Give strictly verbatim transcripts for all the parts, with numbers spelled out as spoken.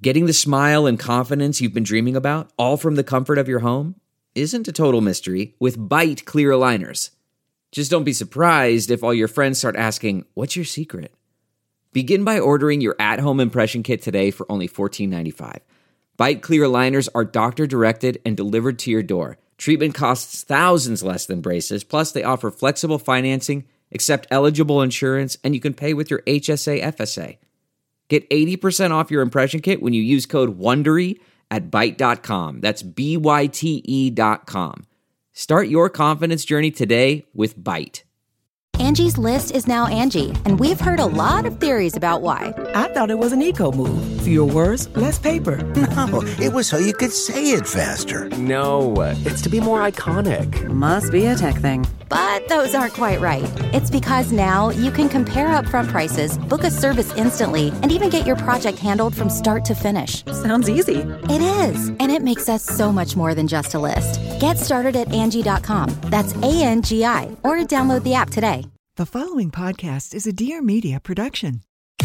Getting the smile and confidence you've been dreaming about, all from the comfort of your home, isn't a total mystery with Byte clear aligners. Just don't be surprised if all your friends start asking, "What's your secret?" Begin by ordering your at-home impression kit today for only fourteen ninety-five. Byte clear aligners are doctor-directed and delivered to your door. Treatment costs thousands less than braces, plus they offer flexible financing, accept eligible insurance, and you can pay with your H S A F S A. Get eighty percent off your impression kit when you use code WONDERY at byte dot com. That's B Y T E dot com. Start your confidence journey today with Byte. Angie's List is now Angie, and we've heard a lot of theories about why. I thought it was an eco move. Fewer words, less paper. No, it was so you could say it faster. No, it's to be more iconic. Must be a tech thing. But those aren't quite right. It's because now you can compare upfront prices, book a service instantly, and even get your project handled from start to finish. Sounds easy. It is, and it makes us so much more than just a list. Get started at Angie dot com. That's A N G I, or download the app today. The following podcast is a Dear Media production.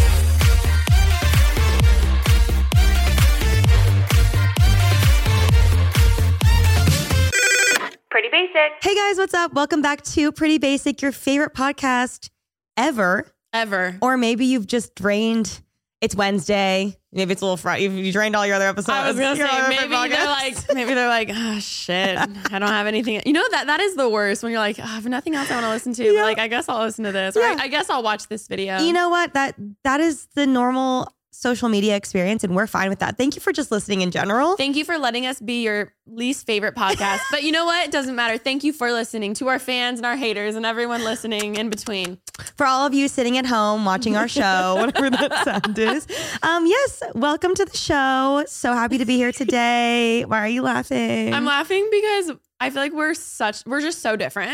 Pretty Basic. Hey guys, what's up? Welcome back to Pretty Basic, your favorite podcast ever. Ever. Or maybe you've just drained. It's Wednesday. Maybe it's a little Friday. You drained all your other episodes. I was gonna Your say other maybe podcasts. they're like maybe they're like oh shit, I don't have anything. You know that that is the worst when you're like oh, I have nothing else I want to listen to. Yeah. But like I guess I'll listen to this. Yeah. Or I, I guess I'll watch this video. You know what? That that is the normal social media experience, and we're fine with that. Thank you for just listening in general. Thank you for letting us be your least favorite podcast. But you know what? It doesn't matter. Thank you for listening to our fans and our haters and everyone listening in between. For all of you sitting at home watching our show, whatever that sound is. Um, yes, welcome to the show. So happy to be here today. Why are you laughing? I'm laughing because I feel like we're such we're just so different.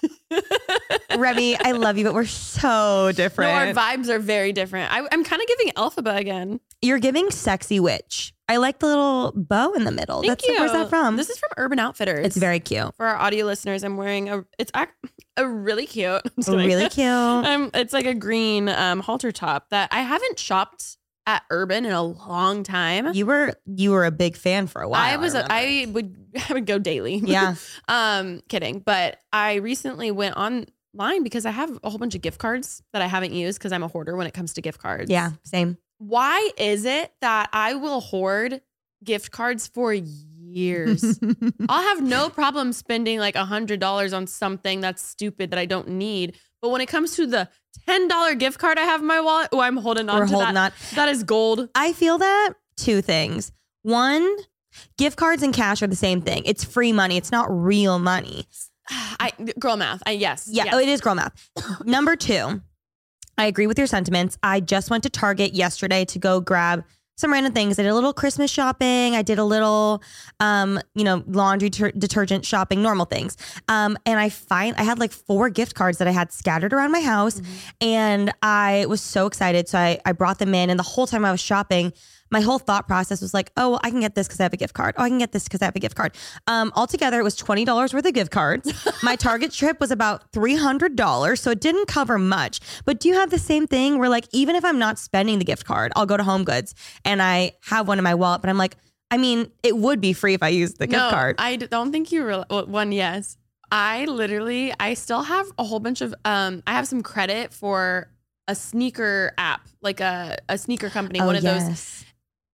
Remy, I love you, but we're so different. No, our vibes are very different. I, I'm kind of giving Elphaba again. You're giving sexy witch. I like the little bow in the middle. Thank That's you. Where's that from? This is from Urban Outfitters. It's very cute. For our audio listeners, I'm wearing a. It's ac- a really cute. I'm just kidding. Really cute. Um, it's like a green um halter top that I haven't shopped at Urban in a long time. You were you were a big fan for a while. I was. I, A, I would. I would go daily. Yeah. um, kidding. But I recently went online because I have a whole bunch of gift cards that I haven't used because I'm a hoarder when it comes to gift cards. Yeah. Same. Why is it that I will hoard gift cards for years? I'll have no problem spending like a hundred dollars on something that's stupid that I don't need. But when it comes to the ten dollar gift card I have in my wallet, oh, I'm holding on We're to holding that. on. That is gold. I feel that two things. One, gift cards and cash are the same thing. It's free money. It's not real money. I girl math. I yes. Yeah. yes. Oh, it is girl math. Number two, I agree with your sentiments. I just went to Target yesterday to go grab some random things. I did a little Christmas shopping. I did a little, um, you know, laundry ter- detergent shopping, normal things. Um, and I find I had like four gift cards that I had scattered around my house, mm-hmm. and I was so excited. So I, I brought them in, and the whole time I was shopping, my whole thought process was like, oh, well, I can get this because I have a gift card. Oh, I can get this because I have a gift card. Um, altogether, it was twenty dollars worth of gift cards. My Target trip was about three hundred dollars, so it didn't cover much. But do you have the same thing where like, even if I'm not spending the gift card, I'll go to Home Goods and I have one in my wallet, but I'm like, I mean, it would be free if I used the no, gift card. I don't think you real well, one. Yes. I literally, I still have a whole bunch of, um, I have some credit for a sneaker app, like a, a sneaker company, oh, one of yes. those.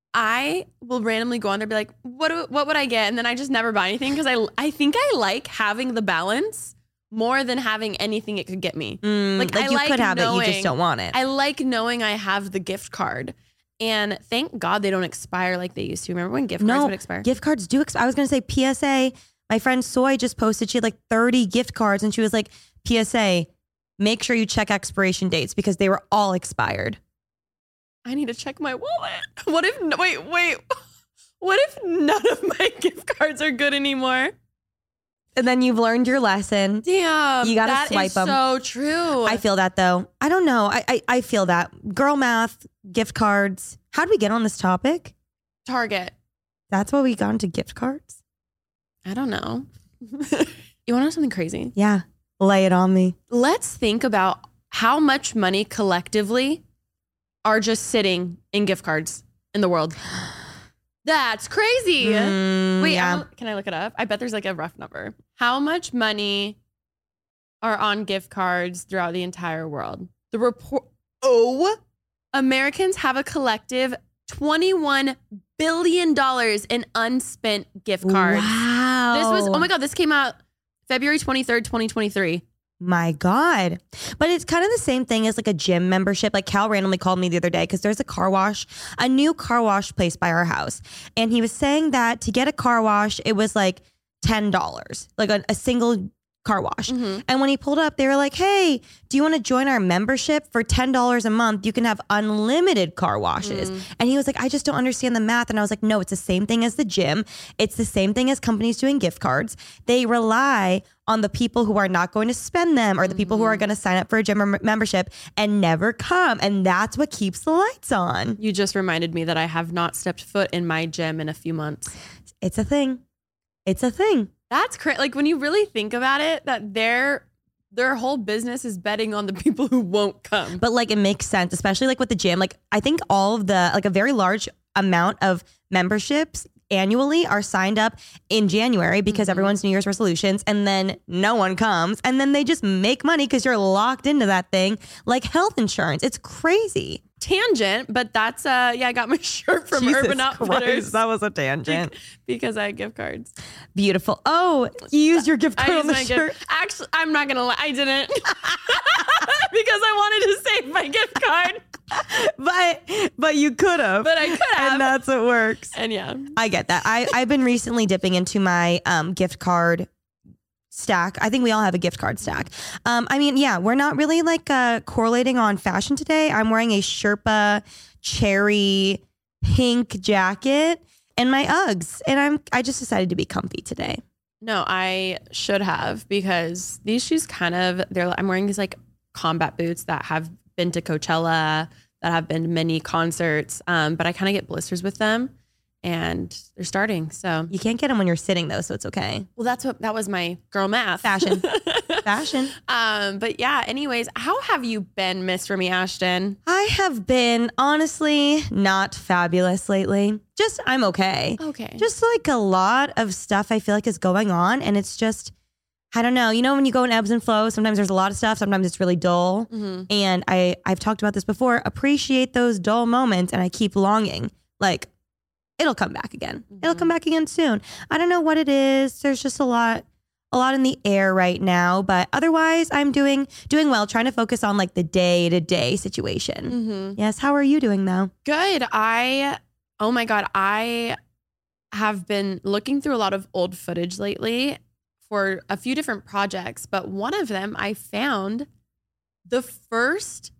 I will randomly go on there and be like, what do, what would I get? And then I just never buy anything because I, I think I like having the balance more than having anything it could get me. Mm, like, like I you like could have knowing, it, you just don't want it. I like knowing I have the gift card. And thank God they don't expire like they used to. Remember when gift cards no, would expire? Gift cards do expire. I was going to say P S A. My friend Soy just posted she had like thirty gift cards, and she was like, P S A, make sure you check expiration dates because they were all expired. I need to check my wallet. What if, wait, wait. What if none of my gift cards are good anymore? And then you've learned your lesson. Damn. You got to that swipe is them. So true. I feel that though. I don't know. I, I I feel that. Girl math, gift cards. How did we get on this topic? Target. That's why we got into gift cards? I don't know. You want to know something crazy? Yeah. Lay it on me. Let's think about how much money collectively are just sitting in gift cards in the world. That's crazy. Mm, Wait, yeah. I'm- can I look it up? I bet there's like a rough number. How much money are on gift cards throughout the entire world? The report. Oh, Americans have a collective twenty-one billion dollars in unspent gift cards. Wow. This was, oh my God, this came out February twenty-third, twenty twenty-three. My God. But it's kind of the same thing as like a gym membership. Like Cal randomly called me the other day because there's a car wash, a new car wash place by our house. And he was saying that to get a car wash, it was like ten dollars, like a, a single car wash. Mm-hmm. And when he pulled up, they were like, hey, do you want to join our membership? For ten dollars a month, you can have unlimited car washes. Mm. And he was like, I just don't understand the math. And I was like, no, it's the same thing as the gym. It's the same thing as companies doing gift cards. They rely on the people who are not going to spend them or the people who are going to sign up for a gym mem- membership and never come. And that's what keeps the lights on. You just reminded me that I have not stepped foot in my gym in a few months. It's a thing. It's a thing. That's crazy. Like when you really think about it, that their their whole business is betting on the people who won't come. But like it makes sense, especially like with the gym. Like I think all of the, like a very large amount of memberships annually are signed up in January because Mm-hmm. everyone's New Year's resolutions, and then no one comes, and then they just make money because you're locked into that thing like health insurance. It's crazy. Tangent, but that's uh yeah, I got my shirt from Jesus Urban Outfitters Christ, that was a tangent. because I had gift cards. Beautiful. Oh, you used your gift I card used on the my shirt. gift. Actually, I'm not gonna lie, I didn't because I wanted to save my gift card, But but you could have. but I could have. And that's what works. And yeah, I get that. I, I've been recently dipping into my um, gift card stack. I think we all have a gift card stack. Um, I mean, yeah, we're not really like uh, correlating on fashion today. I'm wearing a Sherpa cherry pink jacket and my Uggs, and I'm I just decided to be comfy today. no, I should have because these shoes kind of they're. I'm wearing these like combat boots that have been to Coachella, that have been to many concerts, um, but I kind of get blisters with them, and they're starting. So You can't get them when you're sitting though, so it's okay. well, that's what that was my girl math Fashion, fashion. Um, but yeah. Anyways, how have you been, Miss Remy Ashton? I have been honestly not fabulous lately. Just I'm okay. Okay. Just like a lot of stuff I feel like is going on, and it's just, I don't know. You know, when you go in ebbs and flows, sometimes there's a lot of stuff, sometimes it's really dull. Mhm. And I, I've talked about this before, appreciate those dull moments, and I keep longing. Like, it'll come back again. It'll come back again soon. I don't know what it is. There's just a lot, a lot in the air right now. But otherwise, I'm doing doing well, trying to focus on like the day-to-day situation. Mm-hmm. Yes, how are you doing though? Good. I, oh my God, I have been looking through a lot of old footage lately for a few different projects, but one of them I found the first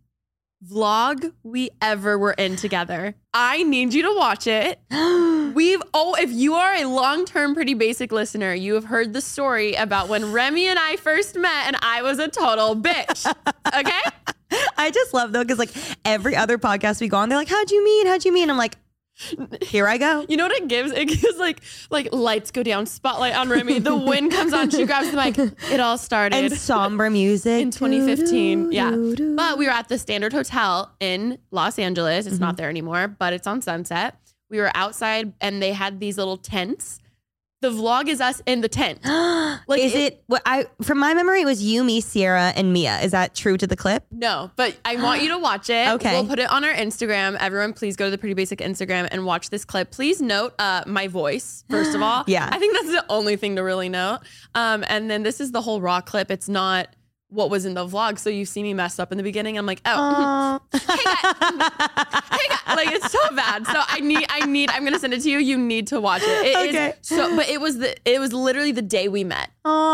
vlog we ever were in together. I need you to watch it. We've, oh, if you are a long-term Pretty Basic listener, you have heard the story about when Remy and I first met and I was a total bitch. Okay? I just love though, because like every other podcast we go on, they're like, how'd you meet? How'd you meet? And I'm like, here I go. You know what it gives? It gives like like lights go down, spotlight on Remy, the wind comes on, she grabs the mic. It all started And somber music. in twenty fifteen. Yeah. But we were at the Standard Hotel in Los Angeles. It's not there anymore, but it's on Sunset. We were outside and they had these little tents. The vlog is us in the tent. Like, is it, what I, from my memory, it was you, me, Sierra, and Mia. Is that true to the clip? No, but I want you to watch it. Okay. We'll put it on our Instagram. Everyone, please go to the Pretty Basic Instagram and watch this clip. Please note uh, my voice, first of all. Yeah. I think that's the only thing to really note. Um, and then this is the whole raw clip. It's not what was in the vlog. So you see me mess up in the beginning. I'm like, oh, hey guys, hey guys. Like it's so bad. So I need, I need, I'm going to send it to you. You need to watch it. It Okay. is so, but it was the, it was literally the day we met.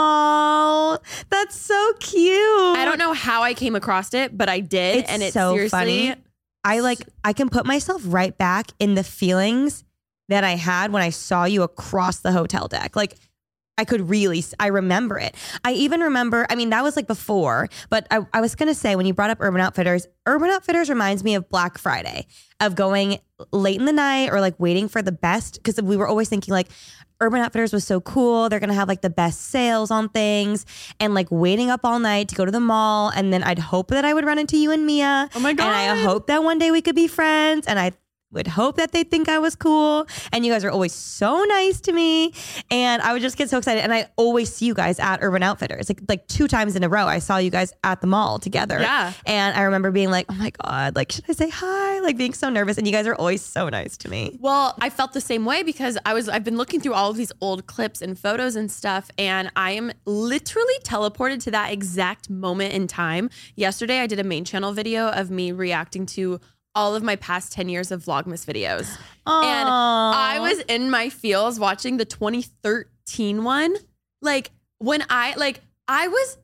Oh, that's so cute. I don't know how I came across it, but I did. It's and it's so seriously, funny. I like, I can put myself right back in the feelings that I had when I saw you across the hotel deck. Like, I could really, I remember it. I even remember, I mean, that was like before, but I, I was going to say when you brought up Urban Outfitters, Urban Outfitters reminds me of Black Friday, of going late in the night or like waiting for the best. Cause we were always thinking like Urban Outfitters was so cool. They're going to have like the best sales on things, and like waiting up all night to go to the mall. And then I'd hope that I would run into you and Mia. Oh my God. And I hope that one day we could be friends. And I would hope that they think I was cool. And you guys are always so nice to me. And I would just get so excited. And I always see you guys at Urban Outfitters. Like like two times in a row, I saw you guys at the mall together. Yeah. And I remember being like, oh my God, like, should I say hi? Like being so nervous. And you guys are always so nice to me. Well, I felt the same way because I was I've been looking through all of these old clips and photos and stuff, and I am literally teleported to that exact moment in time. Yesterday, I did a main channel video of me reacting to all of my past ten years of Vlogmas videos. Aww. And I was in my feels watching the twenty thirteen one. Like when I, like I was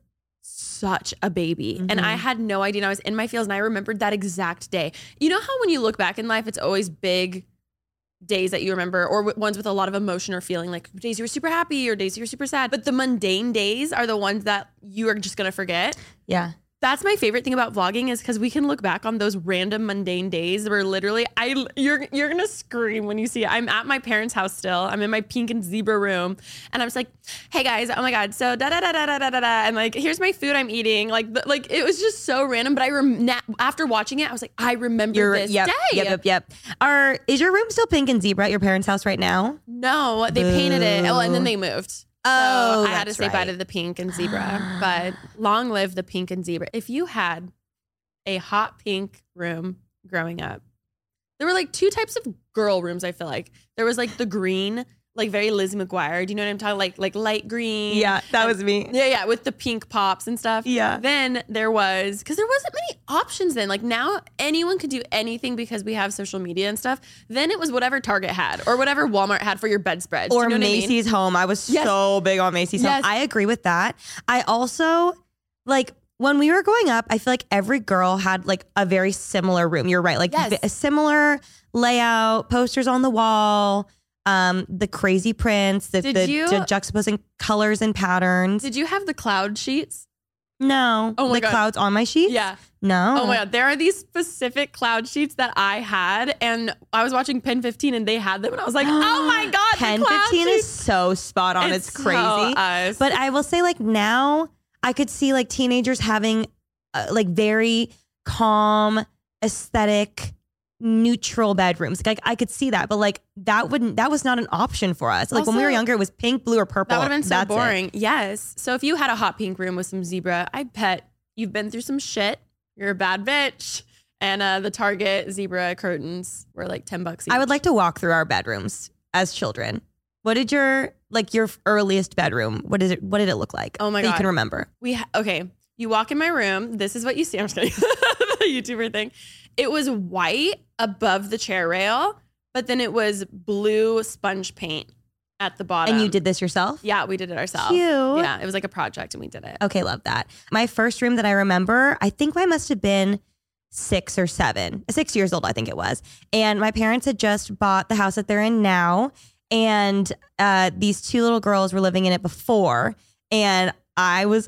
such a baby mm-hmm. and I had no idea. And I was in my feels and I remembered that exact day. You know how when you look back in life, it's always big days that you remember, or w- ones with a lot of emotion or feeling, like days you were super happy or days you were super sad. But the mundane days are the ones that you are just going to forget. Yeah. That's my favorite thing about vlogging is because we can look back on those random mundane days where literally I you're you're gonna scream when you see it. I'm at my parents' house still. I'm in my pink and zebra room, and I'm just like, "Hey guys, oh my god, so da da da da da da da da," and like, "Here's my food I'm eating." Like, the, like it was just so random. But I rem- na- after watching it, I was like, I remember You're, this yep, day. Yep, yep, yep. Are is your room still pink and zebra at your parents' house right now? No, they painted it. Oh, and then they moved. Oh, so I had to say right. bye to the pink and zebra, but long live the pink and zebra. If you had a hot pink room growing up, there were like two types of girl rooms. I feel like there was like the green, like very Lizzie McGuire. Do you know what I'm talking? Like like light green. Yeah, that and, was me. Yeah, yeah, with the pink pops and stuff. Yeah. Then there was, because there wasn't many options then. Like now anyone could do anything because we have social media and stuff. Then it was whatever Target had or whatever Walmart had for your bedspread. Or you know Macy's I mean? Home. I was Yes. so big on Macy's Yes. Home. I agree with that. I also, like, when we were growing up, I feel like every girl had like a very similar room. You're right. Like Yes. a similar layout, posters on the wall, um, the crazy prints, the, Did the, you- the juxtaposing colors and patterns. Did you have the cloud sheets? No. Oh my the God. clouds on my sheets? Yeah. No. Oh my God. There are these specific cloud sheets that I had, and I was watching Pen fifteen and they had them, and I was like, oh my God. Pen the cloud fifteen sheets. is so spot on. It's, It's crazy. so us. But I will say, like, now I could see like teenagers having uh, like very calm, aesthetic, neutral bedrooms. Like I could see that, but like that wouldn't, that was not an option for us. Like when we were Also, younger, it was pink, blue, or purple. That would have been so That's it. boring. Yes. So if you had a hot pink room with some zebra, I bet you've been through some shit. You're a bad bitch. And uh, the Target zebra curtains were like ten bucks each. I would like to walk through our bedrooms as children. What did your, like your earliest bedroom, what is it, what did it look like? Oh my that God. you can remember? We ha- okay. You walk in my room. This is what you see. I'm just kidding. The YouTuber thing. It was white above the chair rail, but then it was blue sponge paint at the bottom. And you did this yourself? Yeah, we did it ourselves. Cute. Yeah, it was like a project and we did it. Okay, love that. My first room that I remember, I think I must have been six or seven, six years old, I think it was. And my parents had just bought the house that they're in now. And uh, these two little girls were living in it before. And I was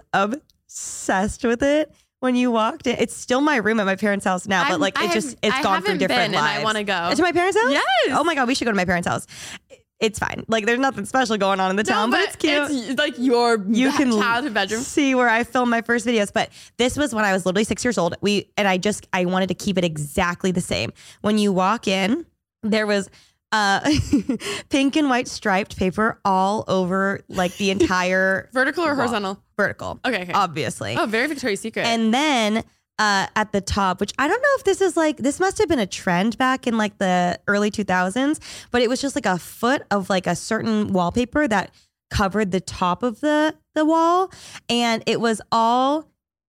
obsessed with it. When you walked in, it's still my room at my parents' house now, but I'm- like I it have- just, it's I gone through haven't different been, and lives. I wanna go. To my parents' house? Yes. Oh my God, we should go to my parents' house. It's fine. Like there's nothing special going on in the No, town, but, it's cute. It's like your You can childhood bedroom. see where I filmed my first videos. But this was when I was literally six years old. We and I just I wanted to keep it exactly the same. When you walk in, there was uh, pink and white striped paper all over like the entire Vertical or wall. horizontal? Vertical. Okay, okay. Obviously. Oh, very Victoria's Secret. And then uh, at the top, which I don't know if this is like, this must have been a trend back in like the early two thousands, but it was just like a foot of like a certain wallpaper that covered the top of the, the wall. And it was all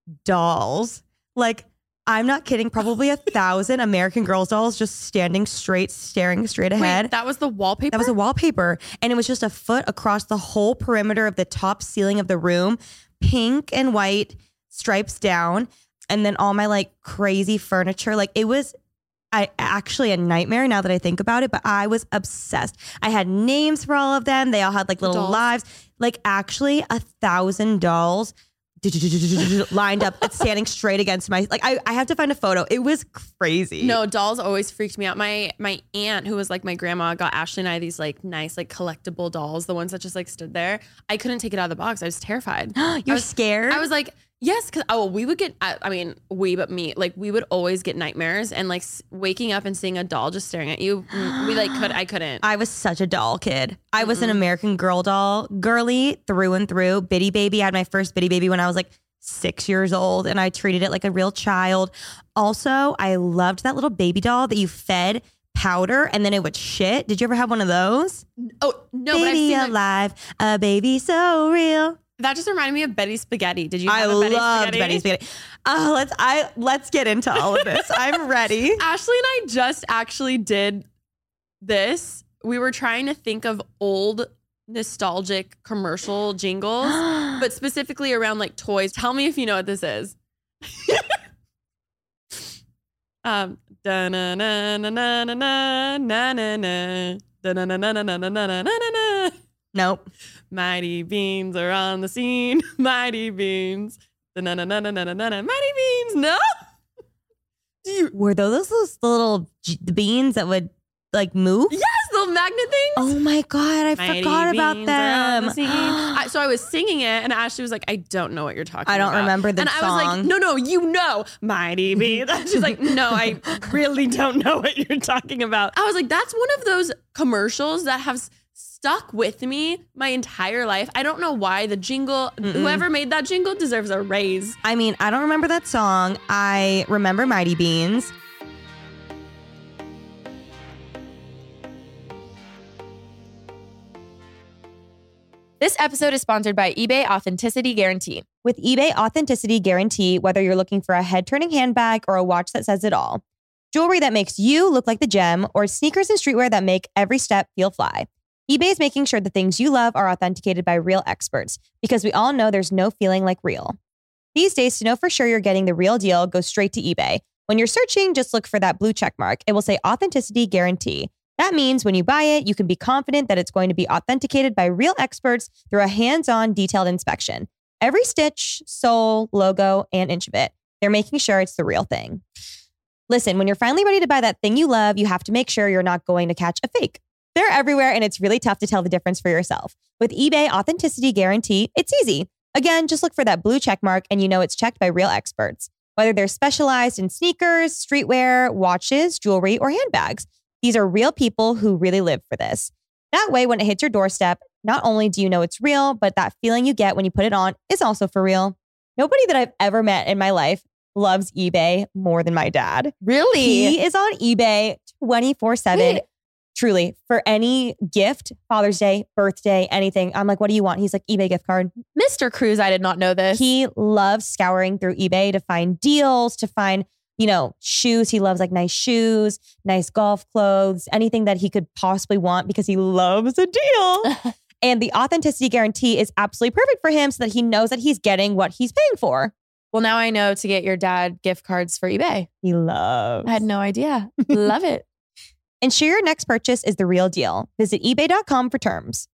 dolls. Like, I'm not kidding, probably a thousand American Girls dolls just standing straight, staring straight ahead. Wait, that was the wallpaper? That was a wallpaper. And it was just a foot across the whole perimeter of the top ceiling of the room, pink and white stripes down. And then all my like crazy furniture. Like it was I, actually a nightmare now that I think about it, but I was obsessed. I had names for all of them. They all had like little Dolls. lives. Like actually a thousand dolls lined up, standing straight against my, like I, I have to find a photo. It was crazy. No, dolls always freaked me out. My my aunt, who was like my grandma, got Ashley and I these like nice like collectible dolls, the ones that just like stood there. I couldn't take it out of the box. I was terrified. You're I was, scared? I was like, Yes, because oh, we would get. I, I mean, we, but me, like we would always get nightmares, and like s- waking up and seeing a doll just staring at you. mm, We like could. I couldn't. I was such a doll kid. I was an American Girl doll girly through and through. Bitty Baby. I had my first Bitty Baby when I was like six years old, and I treated it like a real child. Also, I loved that little baby doll that you fed powder and then it would shit. Did you ever have one of those? oh no, but I've Baby seen like, alive, a baby so real. that. Just reminded me of Betty Spaghetti. Did you? I Have a Betty loved Spaghetti? Betty Spaghetti. Oh, let's I let's get into all of this. I'm ready. Ashley and I just actually did this. We were trying to think of old nostalgic commercial jingles, but specifically around like toys. Tell me if you know what this is. um, da na na na na na na na na na da na na na na na na na na na. Nope. Mighty beans are on the scene. Mighty beans. Da na na na na na na na. Mighty beans. No. Do you? Were those those little j- beans that would like move? Yes, little magnet things. Oh my God, I Mighty forgot about beans are on them. the scene. I, so I was singing it, and Ashley was like, "I don't know what you're talking about." I don't about. remember the and song. And I was like, "No, no, you know, Mighty Beans." She's like, "No, I really don't know what you're talking about." I was like, "That's one of those commercials that have s- stuck with me my entire life. I don't know why the jingle. Whoever made that jingle deserves a raise." I mean, I don't remember that song. I remember Mighty Beans. This episode is sponsored by eBay Authenticity Guarantee. With eBay Authenticity Guarantee, whether you're looking for a head-turning handbag or a watch that says it all, jewelry that makes you look like the gem, or sneakers and streetwear that make every step feel fly, eBay is making sure the things you love are authenticated by real experts, because we all know there's no feeling like real. These days, to know for sure you're getting the real deal, go straight to eBay. When you're searching, just look for that blue check mark. It will say Authenticity Guarantee. That means when you buy it, you can be confident that it's going to be authenticated by real experts through a hands-on detailed inspection. Every stitch, sole, logo, and inch of it, they're making sure it's the real thing. Listen, when you're finally ready to buy that thing you love, you have to make sure you're not going to catch a fake. They're everywhere, and it's really tough to tell the difference for yourself. With eBay Authenticity Guarantee, it's easy. Again, just look for that blue check mark and you know it's checked by real experts. Whether they're specialized in sneakers, streetwear, watches, jewelry, or handbags, these are real people who really live for this. That way, when it hits your doorstep, not only do you know it's real, but that feeling you get when you put it on is also for real. Nobody that I've ever met in my life loves eBay more than my dad. Really? He is on eBay twenty-four seven. Truly, for any gift, Father's Day, birthday, anything. I'm like, what do you want? He's like, eBay gift card. Mister Cruz, I did not know this. He loves scouring through eBay to find deals, to find, you know, shoes. He loves like nice shoes, nice golf clothes, anything that he could possibly want because he loves a deal. And the Authenticity Guarantee is absolutely perfect for him so that he knows that he's getting what he's paying for. Well, now I know to get your dad gift cards for eBay. He loves. I had no idea. Love it. Ensure your next purchase is the real deal. Visit ebay dot com for terms.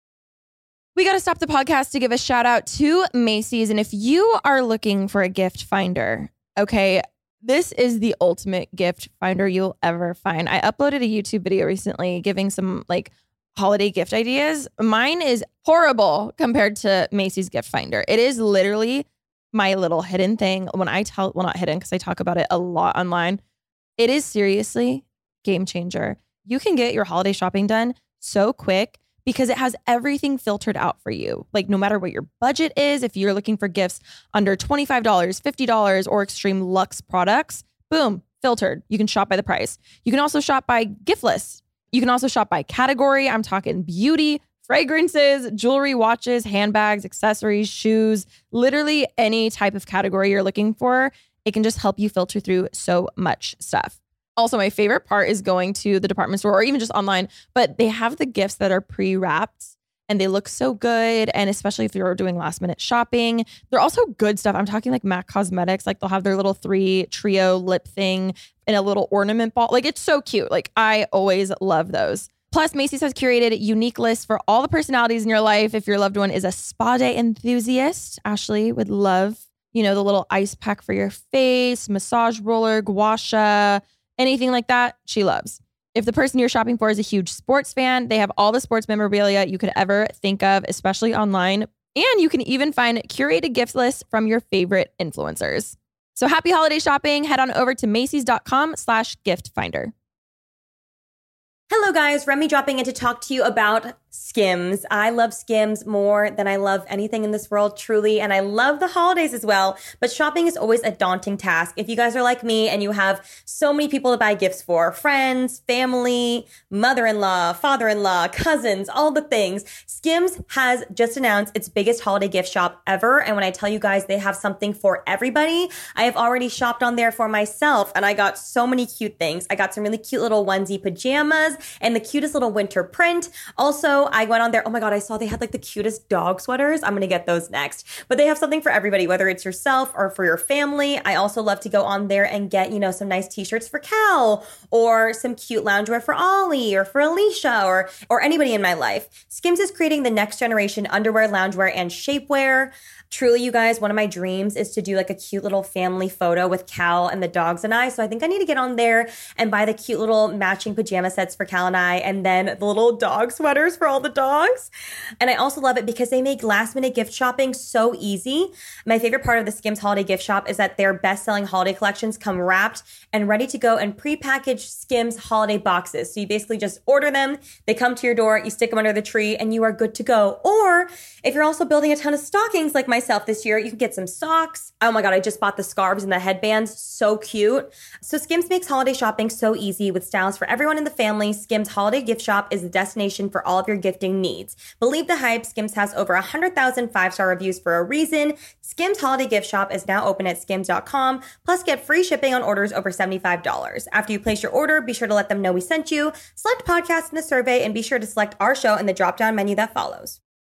We got to stop the podcast to give a shout out to Macy's. And if you are looking for a gift finder, okay, this is the ultimate gift finder you'll ever find. I uploaded a YouTube video recently giving some like holiday gift ideas. Mine is horrible compared to Macy's gift finder. It is literally my little hidden thing. When I tell, well, not hidden because I talk about it a lot online. It is seriously game changer. You can get your holiday shopping done so quick because it has everything filtered out for you. Like no matter what your budget is, if you're looking for gifts under twenty-five dollars, fifty dollars, or extreme luxe products, boom, filtered. You can shop by the price. You can also shop by gift list. You can also shop by category. I'm talking beauty, fragrances, jewelry, watches, handbags, accessories, shoes, literally any type of category you're looking for. It can just help you filter through so much stuff. Also, my favorite part is going to the department store or even just online, but they have the gifts that are pre-wrapped and they look so good. And especially if you're doing last minute shopping, they're also good stuff. I'm talking like MAC Cosmetics, like they'll have their little three trio lip thing in a little ornament ball. Like it's so cute. Like I always love those. Plus, Macy's has curated unique lists for all the personalities in your life. If your loved one is a spa day enthusiast, Ashley would love, you know, the little ice pack for your face, massage roller, gua sha, anything like that, she loves. If the person you're shopping for is a huge sports fan, they have all the sports memorabilia you could ever think of, especially online. And you can even find curated gift lists from your favorite influencers. So happy holiday shopping. Head on over to Macy's.com slash gift finder. Hello guys, Remy dropping in to talk to you about Skims. I love Skims more than I love anything in this world, truly, and I love the holidays as well, but shopping is always a daunting task. If you guys are like me and you have so many people to buy gifts for, friends, family, mother-in-law, father-in-law, cousins, all the things, Skims has just announced its biggest holiday gift shop ever, and when I tell you guys they have something for everybody, I have already shopped on there for myself, and I got so many cute things. I got some really cute little onesie pajamas and the cutest little winter print. Also, I went on there. Oh my God, I saw they had like the cutest dog sweaters. I'm going to get those next. But they have something for everybody, whether it's yourself or for your family. I also love to go on there and get, you know, some nice t-shirts for Cal or some cute loungewear for Ollie or for Alicia or, or anybody in my life. Skims is creating the next generation underwear, loungewear, and shapewear. Truly, you guys, one of my dreams is to do like a cute little family photo with Cal and the dogs and I. So I think I need to get on there and buy the cute little matching pajama sets for Cal and I, and then the little dog sweaters for all the dogs. And I also love it because they make last minute gift shopping so easy. My favorite part of the Skims holiday gift shop is that their best-selling holiday collections come wrapped and ready to go in prepackaged Skims holiday boxes. So you basically just order them, they come to your door, you stick them under the tree, and you are good to go. Or if you're also building a ton of stockings like my myself this year, you can get some socks. Oh my God, I just bought the scarves and the headbands. So cute. So Skims makes holiday shopping so easy with styles for everyone in the family. Skims holiday gift shop is the destination for all of your gifting needs. Believe the hype, Skims has over one hundred thousand five-star reviews for a reason. Skims holiday gift shop is now open at skims dot com. Plus, get free shipping on orders over seventy-five dollars. After you place your order, be sure to let them know we sent you. Select podcast in the survey and be sure to select our show in the drop-down menu that follows.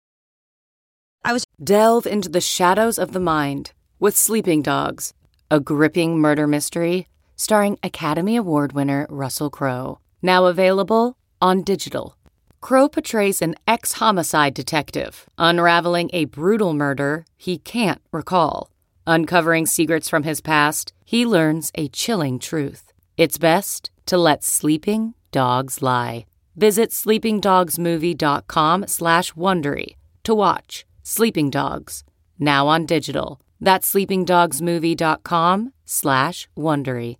I was Delve into the shadows of the mind with Sleeping Dogs, a gripping murder mystery starring Academy Award winner Russell Crowe. Now available on digital. Crowe portrays an ex-homicide detective unraveling a brutal murder he can't recall. Uncovering secrets from his past, he learns a chilling truth. It's best to let sleeping dogs lie. Visit sleeping dogs movie dot com slash Wondery to watch Sleeping Dogs, now on digital. That's sleeping dogs movie dot com slash Wondery.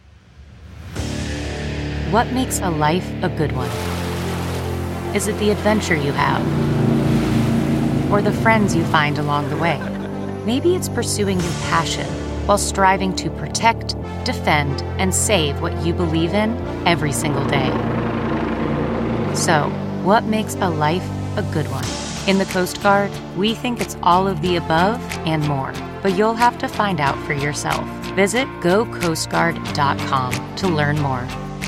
What makes a life a good one? Is it the adventure you have? Or the friends you find along the way? Maybe it's pursuing your passion while striving to protect, defend, and save what you believe in every single day. So, what makes a life a good one? In the Coast Guard, we think it's all of the above and more, but you'll have to find out for yourself. Visit go coast guard dot com to learn more.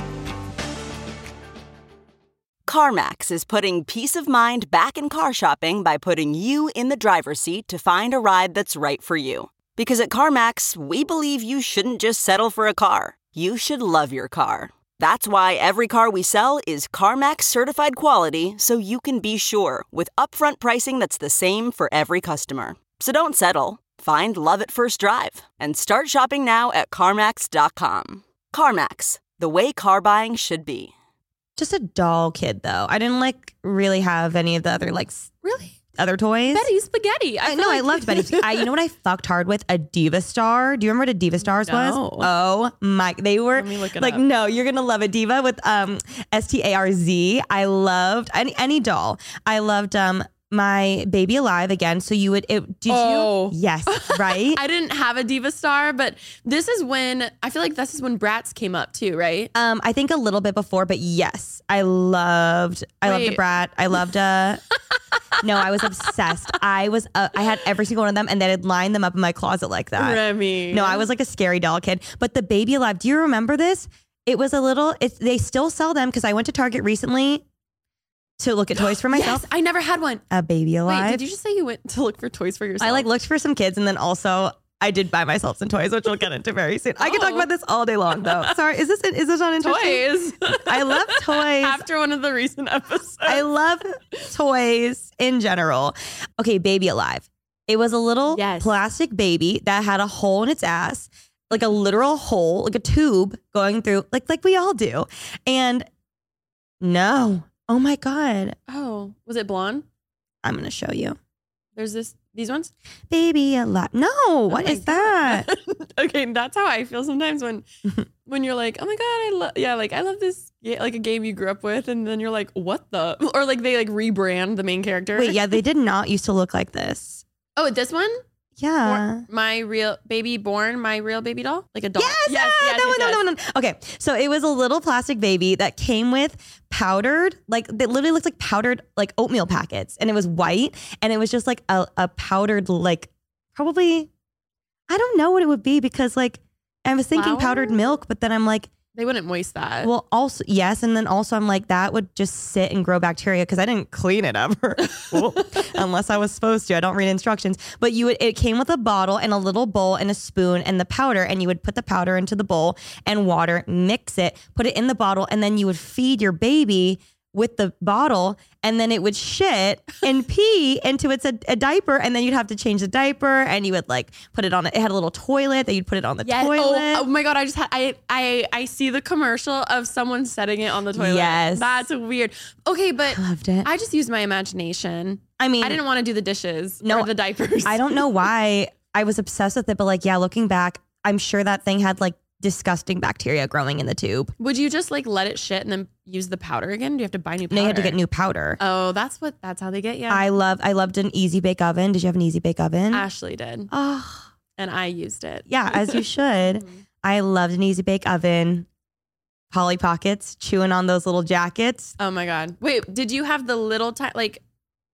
CarMax is putting peace of mind back in car shopping by putting you in the driver's seat to find a ride that's right for you. Because at CarMax, we believe you shouldn't just settle for a car. You should love your car. That's why every car we sell is CarMax certified quality, so you can be sure with upfront pricing that's the same for every customer. So don't settle. Find love at first drive and start shopping now at CarMax dot com. CarMax, the way car buying should be. Just a doll kid, though. I didn't like really have any of the other like really other toys. Betty Spaghetti. I, I know. like- I loved Betty. I, you know what I fucked hard with? A Diva Star. Do you remember what a Diva Stars No. was? Oh my! They were Let me look it like, up. no, you're gonna love a Diva with um S T A R Z. I loved any any doll. I loved um my Baby Alive again. So you would it did Oh. you? Yes, right. I didn't have a Diva Star, but this is when I feel like this is when Bratz came up too, right? Um, I think a little bit before, but yes, I loved. I loved a Wait. Brat. I loved a. No, I was obsessed. I was. Uh, I had every single one of them, and then I'd line them up in my closet like that. Remy. No, I was like a scary doll kid. But the Baby Alive. Do you remember this? It was a little. It's they still sell them because I went to Target recently to look at toys for myself. Yes, I never had one. A Baby Alive. Wait, did you just say you went to look for toys for yourself? I like looked for some kids, and then also I did buy myself some toys, which we'll get into very soon. I could talk Oh. about this all day long, though. Sorry, is this is this not interesting? toys. I love toys. After one of the recent episodes. I love toys in general. Okay, Baby Alive. It was a little Yes. plastic baby that had a hole in its ass, like a literal hole, like a tube going through, like like we all do. And no, oh my God, Oh, was it blonde? I'm gonna show you. There's this these ones. Baby alive. No, what my is that? Okay, that's how I feel sometimes when when you're like, oh my god, I love yeah, like I love this yeah, like a game you grew up with, and then you're like, what the? Or like they like rebrand the main character. Wait, yeah, they did not used to look like this. Oh, this one? Yeah. Born, my real baby born, my real baby doll? Like a doll. Yes, yes, ah, yes, no, yes, no, yes. no, no, no. Okay, so it was a little plastic baby that came with powdered, like that literally looks like powdered like oatmeal packets, and it was white, and it was just like a, a powdered like probably I don't know what it would be because like I was thinking Flour? powdered milk, but then I'm like They wouldn't waste that. well also yes, and then also I'm like that would just sit and grow bacteria because I didn't clean it ever well, unless I was supposed to. I don't read instructions, but you would it came with a bottle and a little bowl and a spoon and the powder, and you would put the powder into the bowl and water, mix it, put it in the bottle, and then you would feed your baby with the bottle, and then it would shit and pee into its a, a diaper, and then you'd have to change the diaper, and you would like put it on it had a little toilet that you'd put it on the Yes. toilet. Oh, oh my god! I just had I I I see the commercial of someone setting it on the toilet. Yes. That's weird. Okay, but I loved it. I just used my imagination. I mean, I didn't want to do the dishes No, or the diapers. I don't know why I was obsessed with it, but like, yeah, looking back, I'm sure that thing had like disgusting bacteria growing in the tube. Would you just like let it shit and then use the powder again? Do you have to buy new powder? No, you had to get new powder. Oh, that's what. That's how they get you. I love, I loved an Easy Bake Oven. Did you have an Easy Bake Oven? Ashley did, Oh, and I used it. yeah, as you should. I loved an Easy Bake Oven. Polly Pockets, chewing on those little jackets. Oh my god! Wait, did you have the little ti- like,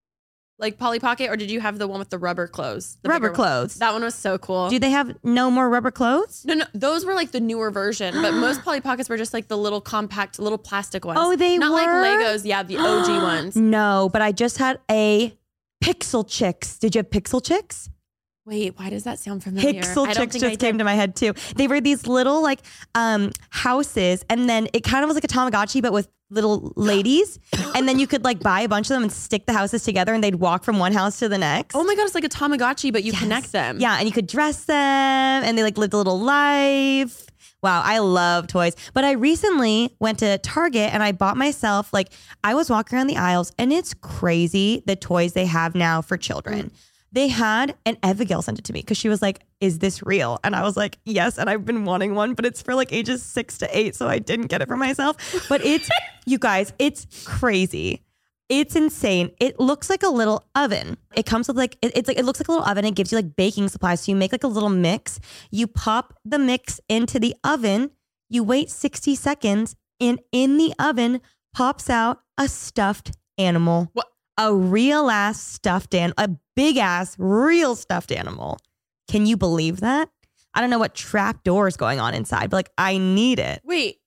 like Polly Pocket, or did you have the one with the rubber clothes? The Rubber bigger one? clothes. That one was so cool. Do they have no more rubber clothes? No, no, those were like the newer version, but most Polly Pockets were just like the little compact, little plastic ones. Oh, they not were? like Legos. Yeah, the O G ones. No, but I just had a Pixel Chicks. Did you have Pixel Chicks? Wait, why does that sound familiar? Pixel I don't Chicks think I just came did. to my head too. They were these little like um houses, and then it kind of was like a Tamagotchi, but with little ladies. And then you could like buy a bunch of them and stick the houses together, and they'd walk from one house to the next. Oh my god, it's like a Tamagotchi, but you Yes. connect them. Yeah, and you could dress them, and they like lived a little life. Wow, I love toys. But I recently went to Target and I bought myself, like, I was walking around the aisles, and it's crazy the toys they have now for children. Mm. They had, and Abigail sent it to me because she was like, is this real? And I was like, yes. And I've been wanting one, but it's for like ages six to eight. So I didn't get it for myself. But it's, you guys, it's crazy. It's insane. It looks like a little oven. It comes with like, it, it's like, it looks like a little oven. It gives you like baking supplies. So you make like a little mix. You pop the mix into the oven. You wait sixty seconds, and in the oven pops out a stuffed animal. What? A real ass stuffed animal, a big ass real stuffed animal. Can you believe that? I don't know what trap door is going on inside, but like I need it. Wait.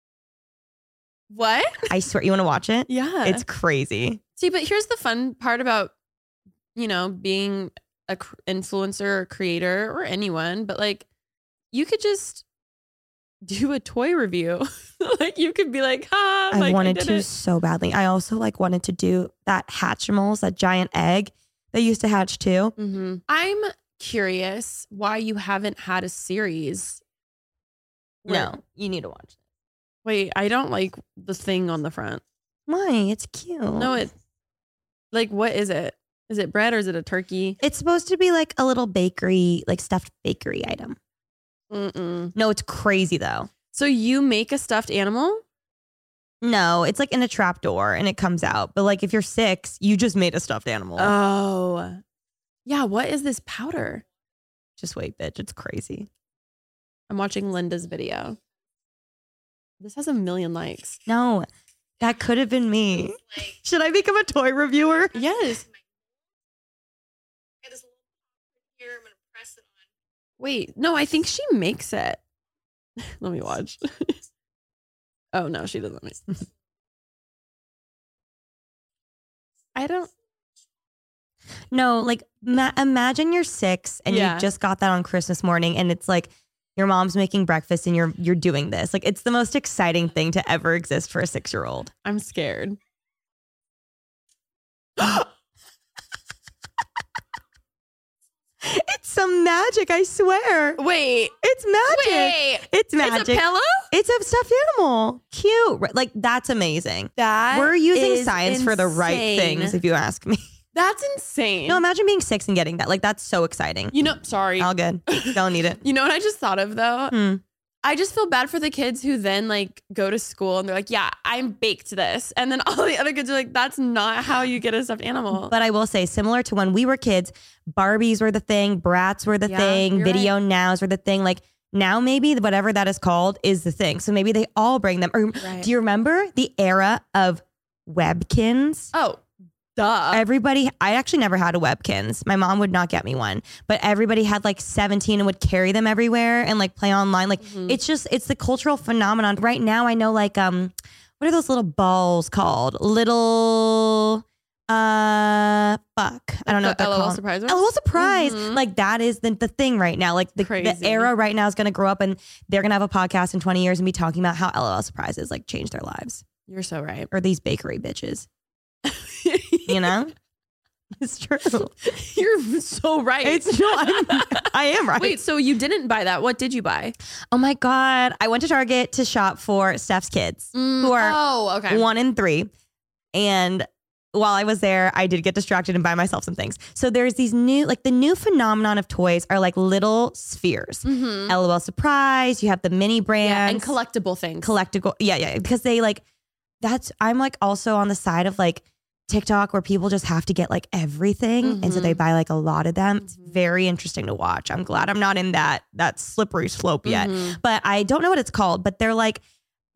What? I swear, you want to watch it? Yeah. It's crazy. See, but here's the fun part about, you know, being a cr- influencer or creator or anyone, but like you could just do a toy review. Like you could be like, ha, I like, wanted I did to it. so badly. I also like wanted to do that Hatchimals, that giant egg they used to hatch too. Mm-hmm. I'm curious why you haven't had a series. where- No, you need to watch it. Wait, I don't like the thing on the front. Why? It's cute. No, it, like, what is it? Is it bread or is it a turkey? It's supposed to be like a little bakery, like stuffed bakery item. Mm-mm. No, it's crazy though. So you make a stuffed animal? No, it's like in a trap door and it comes out. But like if you're six, you just made a stuffed animal. Oh. Yeah, what is this powder? Just wait, bitch. It's crazy. I'm watching Linda's video. This has a million likes. No, that could have been me. Should I become a toy reviewer? Yes. Wait, no, I think she makes it. Let me watch. Oh, no, she doesn't make it. I don't. No, like ma- imagine you're six and Yeah. you just got that on Christmas morning, and it's like your mom's making breakfast and you're you're doing this. Like it's the most exciting thing to ever exist for a six-year-old. I'm scared. It's some magic, I swear. Wait. It's magic. Wait. It's magic. It's a pillow? It's a stuffed animal. Cute. Like that's amazing. That We're using is science for the right insane. things, if you ask me. That's insane. No, imagine being six and getting that. Like, that's so exciting. You know, sorry. All good. Don't need it. You know what I just thought of though? Hmm. I just feel bad for the kids who then like go to school and they're like, yeah, I'm baked this. And then all the other kids are like, that's not how you get a stuffed animal. But I will say, similar to when we were kids, Barbies were the thing, Bratz were the Yeah, thing, you're Video right. Nows were the thing. Like, now maybe whatever that is called is the thing. So maybe they all bring them. Or Right. do you remember the era of Webkins? Oh, duh. Everybody, I actually never had a Webkins. My mom would not get me one, but everybody had like seventeen and would carry them everywhere and like play online. Like Mhm. it's just, it's the cultural phenomenon. Right now, I know like, um, what are those little balls called? Little, uh, fuck. I don't know what The they're LOL called. surprise ones? LOL surprise. Mhm. Like that is the, the thing right now. Like the, the Crazy. era right now is going to grow up and they're going to have a podcast in twenty years and be talking about how LOL surprises like changed their lives. You're so right. Or these bakery bitches, you know? It's true. You're so right. It's true. I'm, I am right. Wait, so you didn't buy that. What did you buy? Oh my God. I went to Target to shop for Steph's kids Mm, who are oh, okay. one and three. And while I was there, I did get distracted and buy myself some things. So there's these new, like the new phenomenon of toys are like little spheres. Mhm. LOL Surprise. You have the mini brands. Yeah, and collectible things. Collectible. Yeah, yeah. Because they like, that's, I'm like also on the side of like TikTok where people just have to get like everything. And so Mhm. they buy like a lot of them. It's Mhm. very interesting to watch. I'm glad I'm not in that, that slippery slope yet. Mhm. But I don't know what it's called, but they're like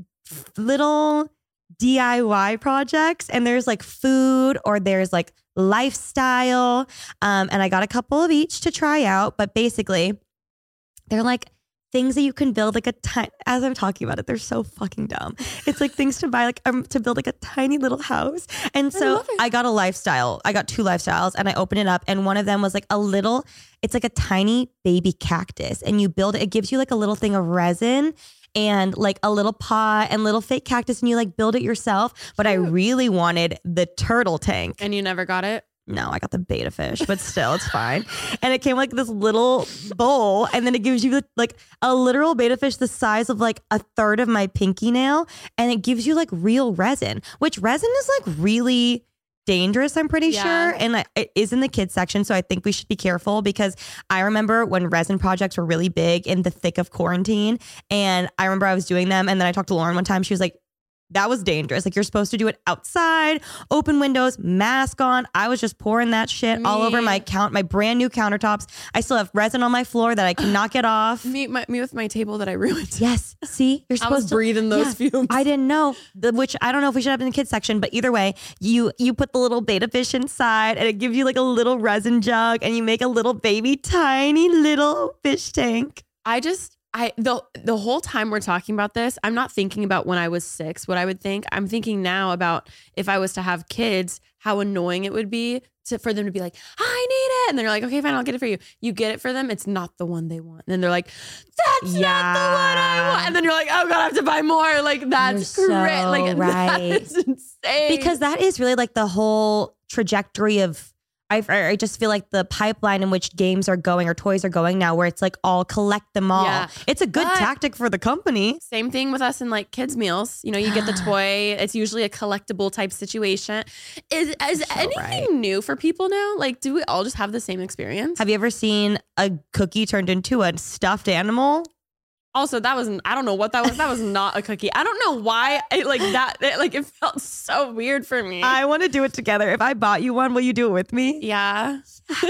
little D I Y projects and there's like food or there's like lifestyle. Um, and I got a couple of each to try out, but basically they're like things that you can build like a tiny, as I'm talking about it, they're so fucking dumb. It's like things to buy, like um, to build like a tiny little house. And so love it. I got a lifestyle. I got two lifestyles and I opened it up and one of them was like a little, it's like a tiny baby cactus and you build it. It gives you like a little thing of resin and like a little pot and little fake cactus and you like build it yourself. But I really wanted the turtle tank. And you never got it? No, I got the beta fish, but still, it's fine. And it came like this little bowl, and then it gives you like a literal beta fish the size of like a third of my pinky nail, and it gives you like real resin, which resin is like really dangerous, I'm pretty Yeah. sure. And I- it is in the kids section, so I think we should be careful because I remember when resin projects were really big in the thick of quarantine, and I remember I was doing them, and then I talked to Lauren one time. She was like, that was dangerous. Like you're supposed to do it outside, open windows, mask on. I was just pouring that shit all over Me. my count, my brand new countertops. I still have resin on my floor that I cannot get off. Me, my, me with my table that I ruined. Yes. See, you're I supposed was to breathing those Yeah. fumes. I didn't know, the, which I don't know if we should have in the kids section, but either way, you you put the little beta fish inside and it gives you like a little resin jug and you make a little baby tiny little fish tank. I just I the the whole time we're talking about this, I'm not thinking about when I was six, what I would think. I'm thinking now about if I was to have kids, how annoying it would be to, for them to be like, I need it. And then you're like, okay, fine, I'll get it for you. You get it for them. It's not the one they want. And then they're like, that's not the one I Yeah. want. And then you're like, oh God, I have to buy more. Like that's You're great. so Like right. that's insane. Because that is really like the whole trajectory of, I, I just feel like the pipeline in which games are going or toys are going now, where it's like all collect them all. Yeah. It's a good But- tactic for the company. Same thing with us in like kids meals. You know, you get the toy. It's usually a collectible type situation. Is is So anything right. new for people now? Like, do we all just have the same experience? Have you ever seen a cookie turned into a stuffed animal? Also, that was I don't know what that was. That was not a cookie. I don't know why it like that. It, like it felt so weird for me. I want to do it together. If I bought you one, will you do it with me? yeah.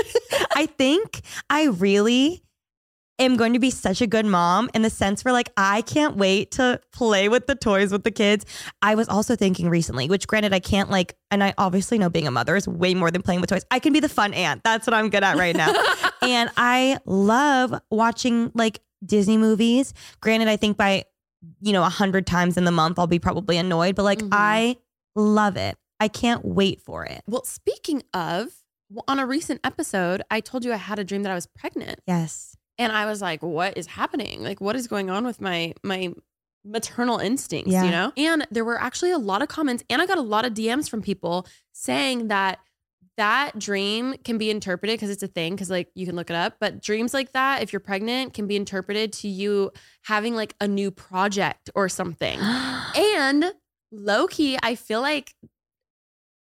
I think I really am going to be such a good mom in the sense where like I can't wait to play with the toys with the kids. I was also thinking recently, which granted I can't like, and I obviously know being a mother is way more than playing with toys. I can be the fun aunt. That's what I'm good at right now. And I love watching like Disney movies. Granted, I think by, you know, a hundred times in the month, I'll be probably annoyed, but like Mhm. I love it. I can't wait for it. Well, speaking of, well, on a recent episode, I told you I had a dream that I was pregnant, Yes. and I was like, "What is happening? Like, what is going on with my my maternal instincts?" Yeah. You know. And there were actually a lot of comments, and I got a lot of D Ms from people saying that that dream can be interpreted because it's a thing, because like you can look it up, but dreams like that, if you're pregnant, can be interpreted to you having like a new project or something. And low key, I feel like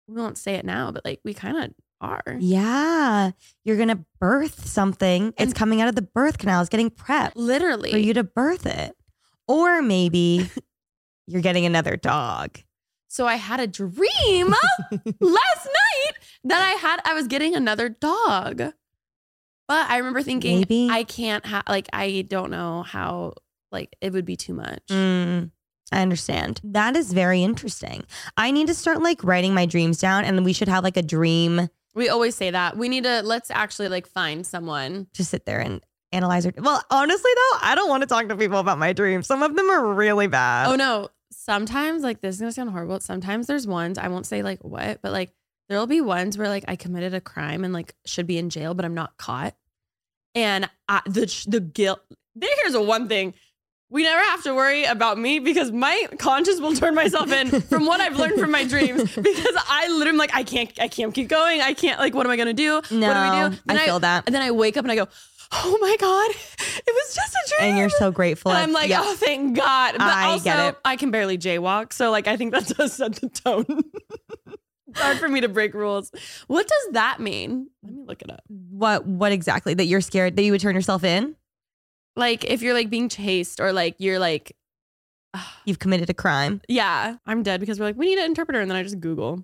we won't say it now, but like we kind of are. Yeah. You're going to birth something. It's coming out of the birth canal. It's getting prepped. Literally. For you to birth it. Or maybe you're getting another dog. So I had a dream last night that I had, I was getting another dog. But I remember thinking, maybe. I can't have, like, I don't know how, like, it would be too much. Mm. I understand. That is very interesting. I need to start like writing my dreams down, and we should have like a dream. We always say that. We need to, let's actually like find someone to sit there and analyze it. Well, honestly though, I don't want to talk to people about my dreams. Some of them are really bad. Oh no. Sometimes, like, this is going to sound horrible. Sometimes there's ones, I won't say like what, but like there'll be ones where like I committed a crime and like should be in jail, but I'm not caught. And I, the, the guilt, here's a one thing. We never have to worry about me because my conscience will turn myself in from what I've learned from my dreams, because I literally am like, I can't, I can't keep going. I can't, like, what am I going to do? No, what do we do? Then I feel I, that. And then I wake up and I go, oh my God, it was just a dream. And you're so grateful. And I'm like, yeah. oh, thank God. But I also, get it. I can barely jaywalk. So like, I think that does set the tone. It's hard for me to break rules. What does that mean? Let me look it up. What, what exactly? That you're scared that you would turn yourself in? Like if you're like being chased or like you're like, you've committed a crime. Yeah, I'm dead because we're like, we need an interpreter. And then I just Google.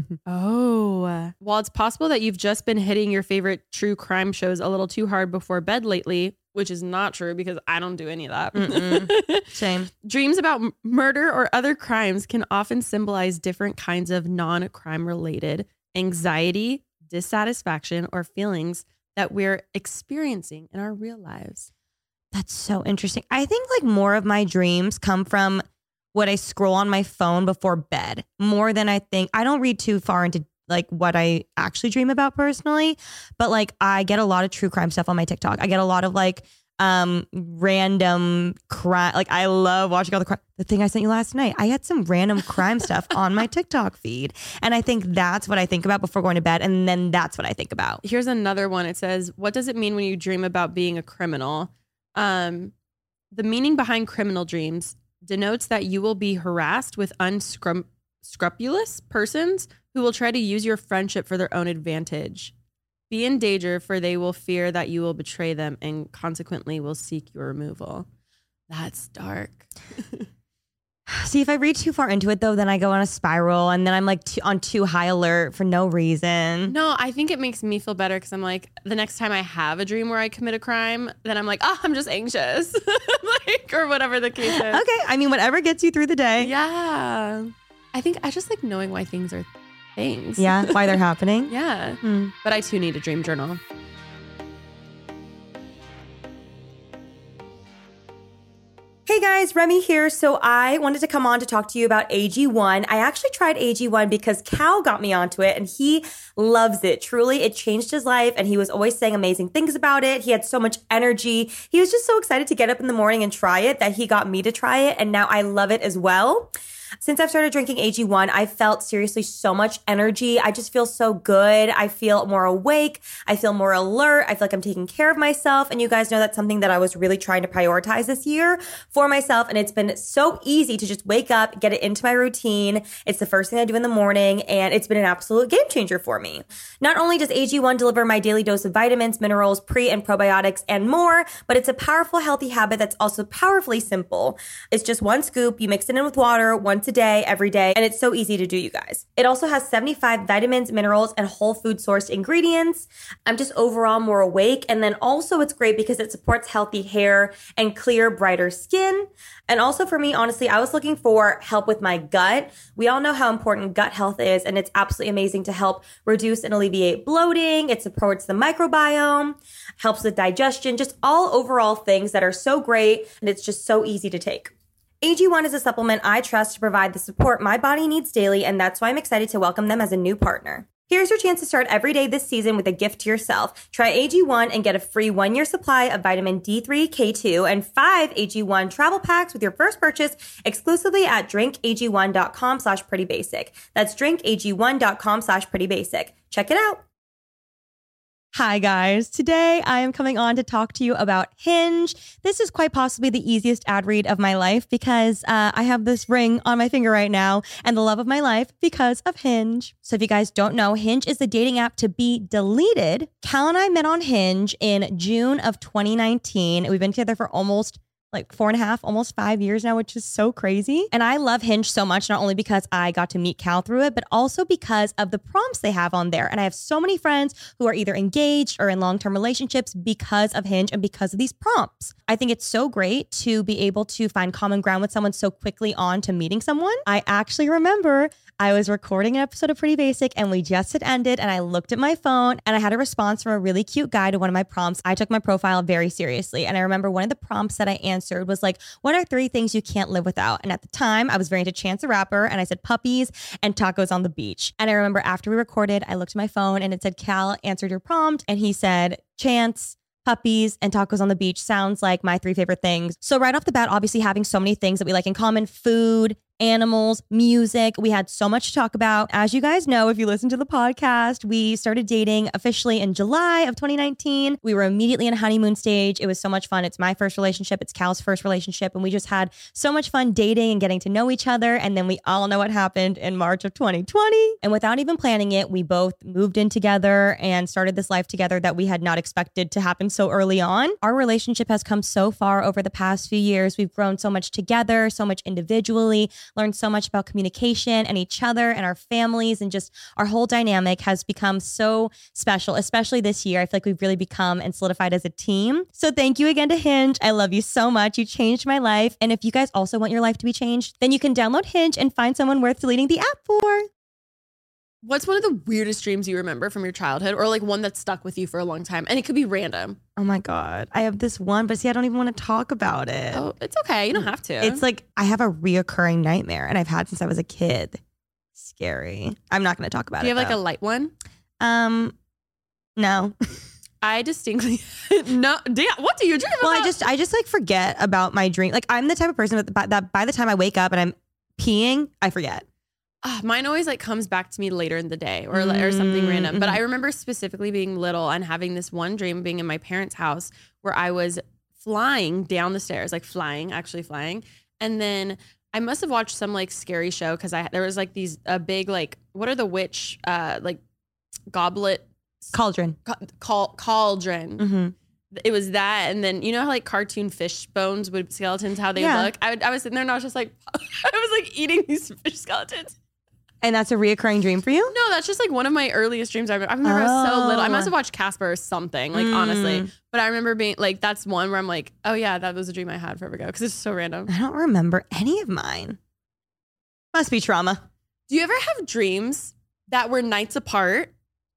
Oh, while it's possible that you've just been hitting your favorite true crime shows a little too hard before bed lately, which is not true because I don't do any of that. Shame. Dreams about m- murder or other crimes can often symbolize different kinds of non-crime related anxiety, dissatisfaction, or feelings that we're experiencing in our real lives. That's so interesting. I think like more of my dreams come from what I scroll on my phone before bed, more than I think. I don't read too far into like what I actually dream about personally, but like I get a lot of true crime stuff on my TikTok. I get a lot of like um random crime. Like I love watching all the crime. The thing I sent you last night, I had some random crime stuff on my TikTok feed. And I think that's what I think about before going to bed. And then that's what I think about. Here's another one. It says, what does it mean when you dream about being a criminal? Um, the meaning behind criminal dreams denotes that you will be harassed with unscrupulous persons who will try to use your friendship for their own advantage. Be in danger, for they will fear that you will betray them and consequently will seek your removal. That's dark. See, if I read too far into it, though, then I go on a spiral and then I'm like too, on too high alert for no reason. No, I think it makes me feel better because I'm like, the next time I have a dream where I commit a crime, then I'm like, oh, I'm just anxious. Like, or whatever the case is. Okay. I mean, whatever gets you through the day. Yeah. I think I just like knowing why things are things. Yeah. Why they're happening. Yeah. Hmm. But I too need a dream journal. Hey guys, Remy here. So I wanted to come on to talk to you about A G one. I actually tried A G one because Cal got me onto it and he loves it. Truly, it changed his life and he was always saying amazing things about it. He had so much energy. He was just so excited to get up in the morning and try it that he got me to try it, and now I love it as well. Since I've started drinking A G one, I felt seriously so much energy. I just feel so good. I feel more awake. I feel more alert. I feel like I'm taking care of myself. And you guys know that's something that I was really trying to prioritize this year for myself. And it's been so easy to just wake up, get it into my routine. It's the first thing I do in the morning, and it's been an absolute game changer for me. Not only does A G one deliver my daily dose of vitamins, minerals, pre and probiotics, and more, but it's a powerful, healthy habit that's also powerfully simple. It's just one scoop. You mix it in with water, one a day, every day, and it's so easy to do, you guys. It also has seventy-five vitamins, minerals, and whole food sourced ingredients. I'm just overall more awake, and then also it's great because it supports healthy hair and clear, brighter skin. And also for me, honestly, I was looking for help with my gut. We all know how important gut health is, and it's absolutely amazing to help reduce and alleviate bloating. It supports the microbiome, helps with digestion, just all overall things that are so great, and it's just so easy to take. A G one is a supplement I trust to provide the support my body needs daily, and that's why I'm excited to welcome them as a new partner. Here's your chance to start every day this season with a gift to yourself. Try A G one and get a free one-year supply of vitamin D three, K two, and five A G one travel packs with your first purchase exclusively at drinkag1.com slash prettybasic. That's drinkag1.com slash prettybasic. Check it out. Hi guys, today I am coming on to talk to you about Hinge. This is quite possibly the easiest ad read of my life because uh, I have this ring on my finger right now and the love of my life because of Hinge. So if you guys don't know, Hinge is the dating app to be deleted. Cal and I met on Hinge in June of twenty nineteen. We've been together for almost like four and a half, almost five years now, which is so crazy. And I love Hinge so much, not only because I got to meet Cal through it, but also because of the prompts they have on there. And I have so many friends who are either engaged or in long-term relationships because of Hinge and because of these prompts. I think it's so great to be able to find common ground with someone so quickly on to meeting someone. I actually remember I was recording an episode of Pretty Basic and we just had ended and I looked at my phone and I had a response from a really cute guy to one of my prompts. I took my profile very seriously. And I remember one of the prompts that I answered was like, what are three things you can't live without? And at the time I was very into Chance the Rapper and I said puppies and tacos on the beach. And I remember after we recorded, I looked at my phone and it said, Cal answered your prompt. And he said, Chance, puppies, and tacos on the beach sounds like my three favorite things. So right off the bat, obviously having so many things that we like in common, food, animals, music. We had so much to talk about. As you guys know, if you listen to the podcast, we started dating officially in July of twenty nineteen. We were immediately in a honeymoon stage. It was so much fun. It's my first relationship. It's Cal's first relationship. And we just had so much fun dating and getting to know each other. And then we all know what happened in March of twenty twenty. And without even planning it, we both moved in together and started this life together that we had not expected to happen so early on. Our relationship has come so far over the past few years. We've grown so much together, so much individually, learned so much about communication and each other and our families, and just our whole dynamic has become so special, especially this year. I feel like we've really become and solidified as a team. So thank you again to Hinge. I love you so much. You changed my life. And if you guys also want your life to be changed, then you can download Hinge and find someone worth deleting the app for. What's one of the weirdest dreams you remember from your childhood, or like one that stuck with you for a long time? And it could be random. Oh my God. I have this one, but see, I don't even want to talk about it. Oh, it's okay. You don't have to. It's like I have a reoccurring nightmare and I've had since I was a kid. Scary. I'm not going to talk about it. Do you have though. like a light one? Um, no. I distinctly no. Damn, what do you dream about? Well, I just I just like forget about my dream. Like I'm the type of person that by, that by the time I wake up and I'm peeing, I forget. Uh, mine always like comes back to me later in the day or mm-hmm. or something random. But I remember specifically being little and having this one dream being in my parents' house where I was flying down the stairs, like flying, actually flying. And then I must have watched some like scary show because I there was like these a big like what are the witch uh like goblet cauldron cal- cauldron. Mm-hmm. It was that, and then you know how like cartoon fish bones would skeletons how they yeah. look. I would, I was sitting there and I was just like I was like eating these fish skeletons. And that's a reoccurring dream for you? No, that's just like one of my earliest dreams. I remember, I remember oh. I was so little. I must have watched Casper or something, like mm. honestly. But I remember being like, that's one where I'm like, oh yeah, that was a dream I had forever ago because it's so random. I don't remember any of mine. Must be trauma. Do you ever have dreams that were nights apart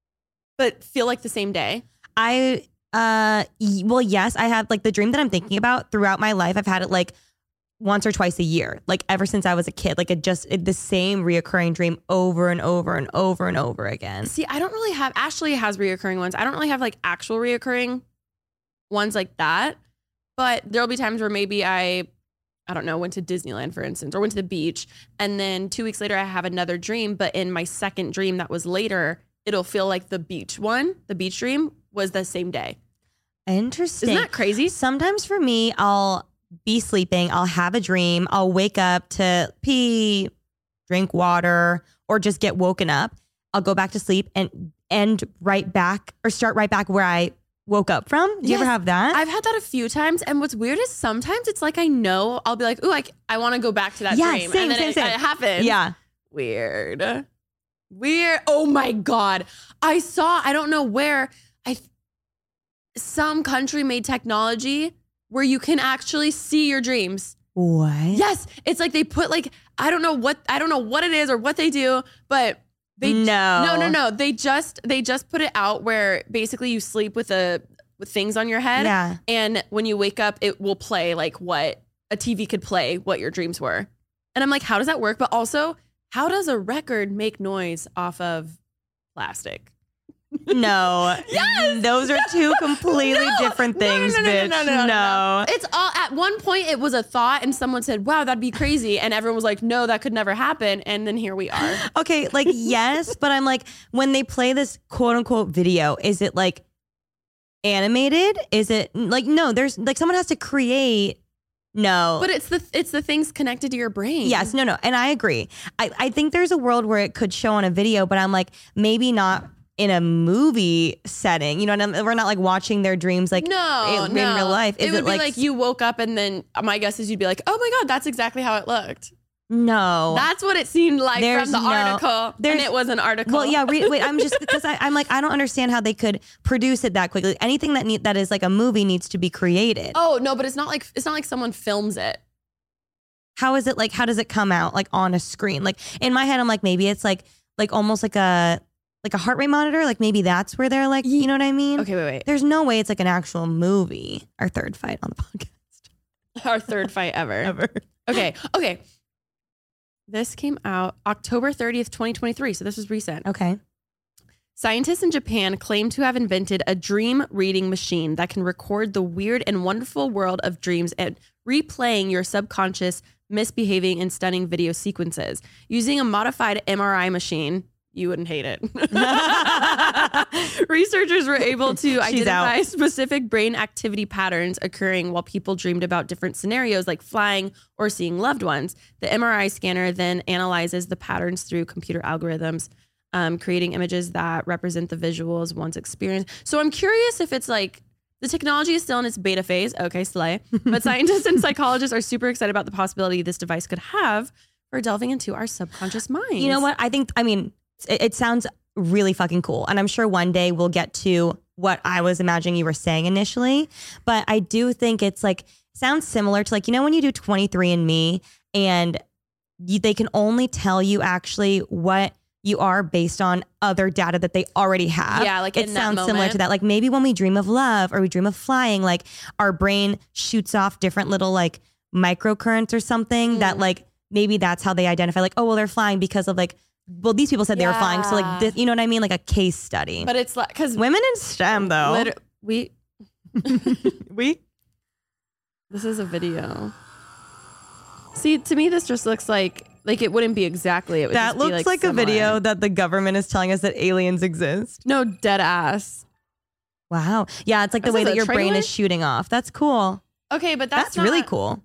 but feel like the same day? I, uh, well, yes, I have like the dream that I'm thinking about throughout my life. I've had it like once or twice a year, like ever since I was a kid, like it just it, the same reoccurring dream over and over and over and over again. See, I don't really have, Ashley has reoccurring ones. I don't really have like actual reoccurring ones like that, but there'll be times where maybe I, I don't know, went to Disneyland, for instance, or went to the beach. And then two weeks later, I have another dream, but in my second dream that was later, it'll feel like the beach one, the beach dream was the same day. Interesting. Isn't that crazy? Sometimes for me, I'll be sleeping, I'll have a dream, I'll wake up to pee, drink water, or just get woken up. I'll go back to sleep and end right back or start right back where I woke up from. Do you yes, ever have that? I've had that a few times. And what's weird is sometimes it's like I know, I'll be like, ooh, I, I want to go back to that yeah, dream. Same, and then same, it, same. it happens. Yeah. Weird. Weird. Oh my God. I saw, I don't know where, I some country made technology where you can actually see your dreams. What? Yes. It's like they put like, I don't know what, I don't know what it is or what they do, but they no, no, no, no. They just, they just put it out where basically you sleep with a, with things on your head. Yeah. And when you wake up, it will play like what a T V could play, what your dreams were. And I'm like, how does that work? But also, how does a record make noise off of plastic? No. Yes. Those are two completely no. different things, no, no, no, bitch. No, no, no, no, no. no. It's all, at one point it was a thought and someone said, wow, that'd be crazy. And everyone was like, no, that could never happen. And then here we are. Okay, like, yes, but I'm like, when they play this quote unquote video, is it like animated? Is it like, no, there's like someone has to create. No. But it's the it's the things connected to your brain. Yes, no, no. And I agree. I, I think there's a world where it could show on a video, but I'm like, maybe not in a movie setting. You know, and we're not like watching their dreams like no, in, no. in real life. Is it would it be like, like you woke up and then my guess is you'd be like, oh my God, that's exactly how it looked. No. That's what it seemed like There's from the no, article. And it was an article. Well, yeah, re- wait, I'm just, because I'm like, I don't understand how they could produce it that quickly. Anything that need, that is like a movie needs to be created. Oh, no, but it's not like, it's not like someone films it. How is it like, how does it come out like on a screen? Like in my head, I'm like, maybe it's like, like almost like a, like a heart rate monitor. Like maybe that's where they're like, you know what I mean? Okay, wait, wait. There's no way it's like an actual movie. Our third fight on the podcast. Our third fight ever. Ever. Okay, okay. This came out October thirtieth, twenty twenty-three. So this was recent. Okay. Scientists in Japan claim to have invented a dream reading machine that can record the weird and wonderful world of dreams and replaying your subconscious misbehaving in stunning video sequences. Using a modified M R I machine, you wouldn't hate it. Researchers were able to identify out. specific brain activity patterns occurring while people dreamed about different scenarios like flying or seeing loved ones. The M R I scanner then analyzes the patterns through computer algorithms, um, creating images that represent the visuals once experienced. So I'm curious if it's like, the technology is still in its beta phase. Okay, slay. But scientists and psychologists are super excited about the possibility this device could have for delving into our subconscious minds. You know what? I think, I mean, it, it sounds really fucking cool. And I'm sure one day we'll get to what I was imagining you were saying initially. But I do think it's like, sounds similar to like, you know, when you do twenty-three and me and you, they can only tell you actually what you are based on other data that they already have. Yeah, like it in that sounds similar moment. to that. Like maybe when we dream of love or we dream of flying, like our brain shoots off different little like microcurrents or something Mm. that like maybe that's how they identify like, oh, well, they're flying because of like, well, these people said they were flying. So like this, you know what I mean? Like a case study. But it's like, because Women in STEM though. Liter- we, we, this is a video. See, to me, this just looks like, like it wouldn't be exactly. It would that just be, looks like, like a similar. video that the government is telling us that aliens exist. No, dead ass. Wow. Yeah, it's like the This way is that a your brain trailer? is shooting off. That's cool. Okay, but that's, That's, really not- cool.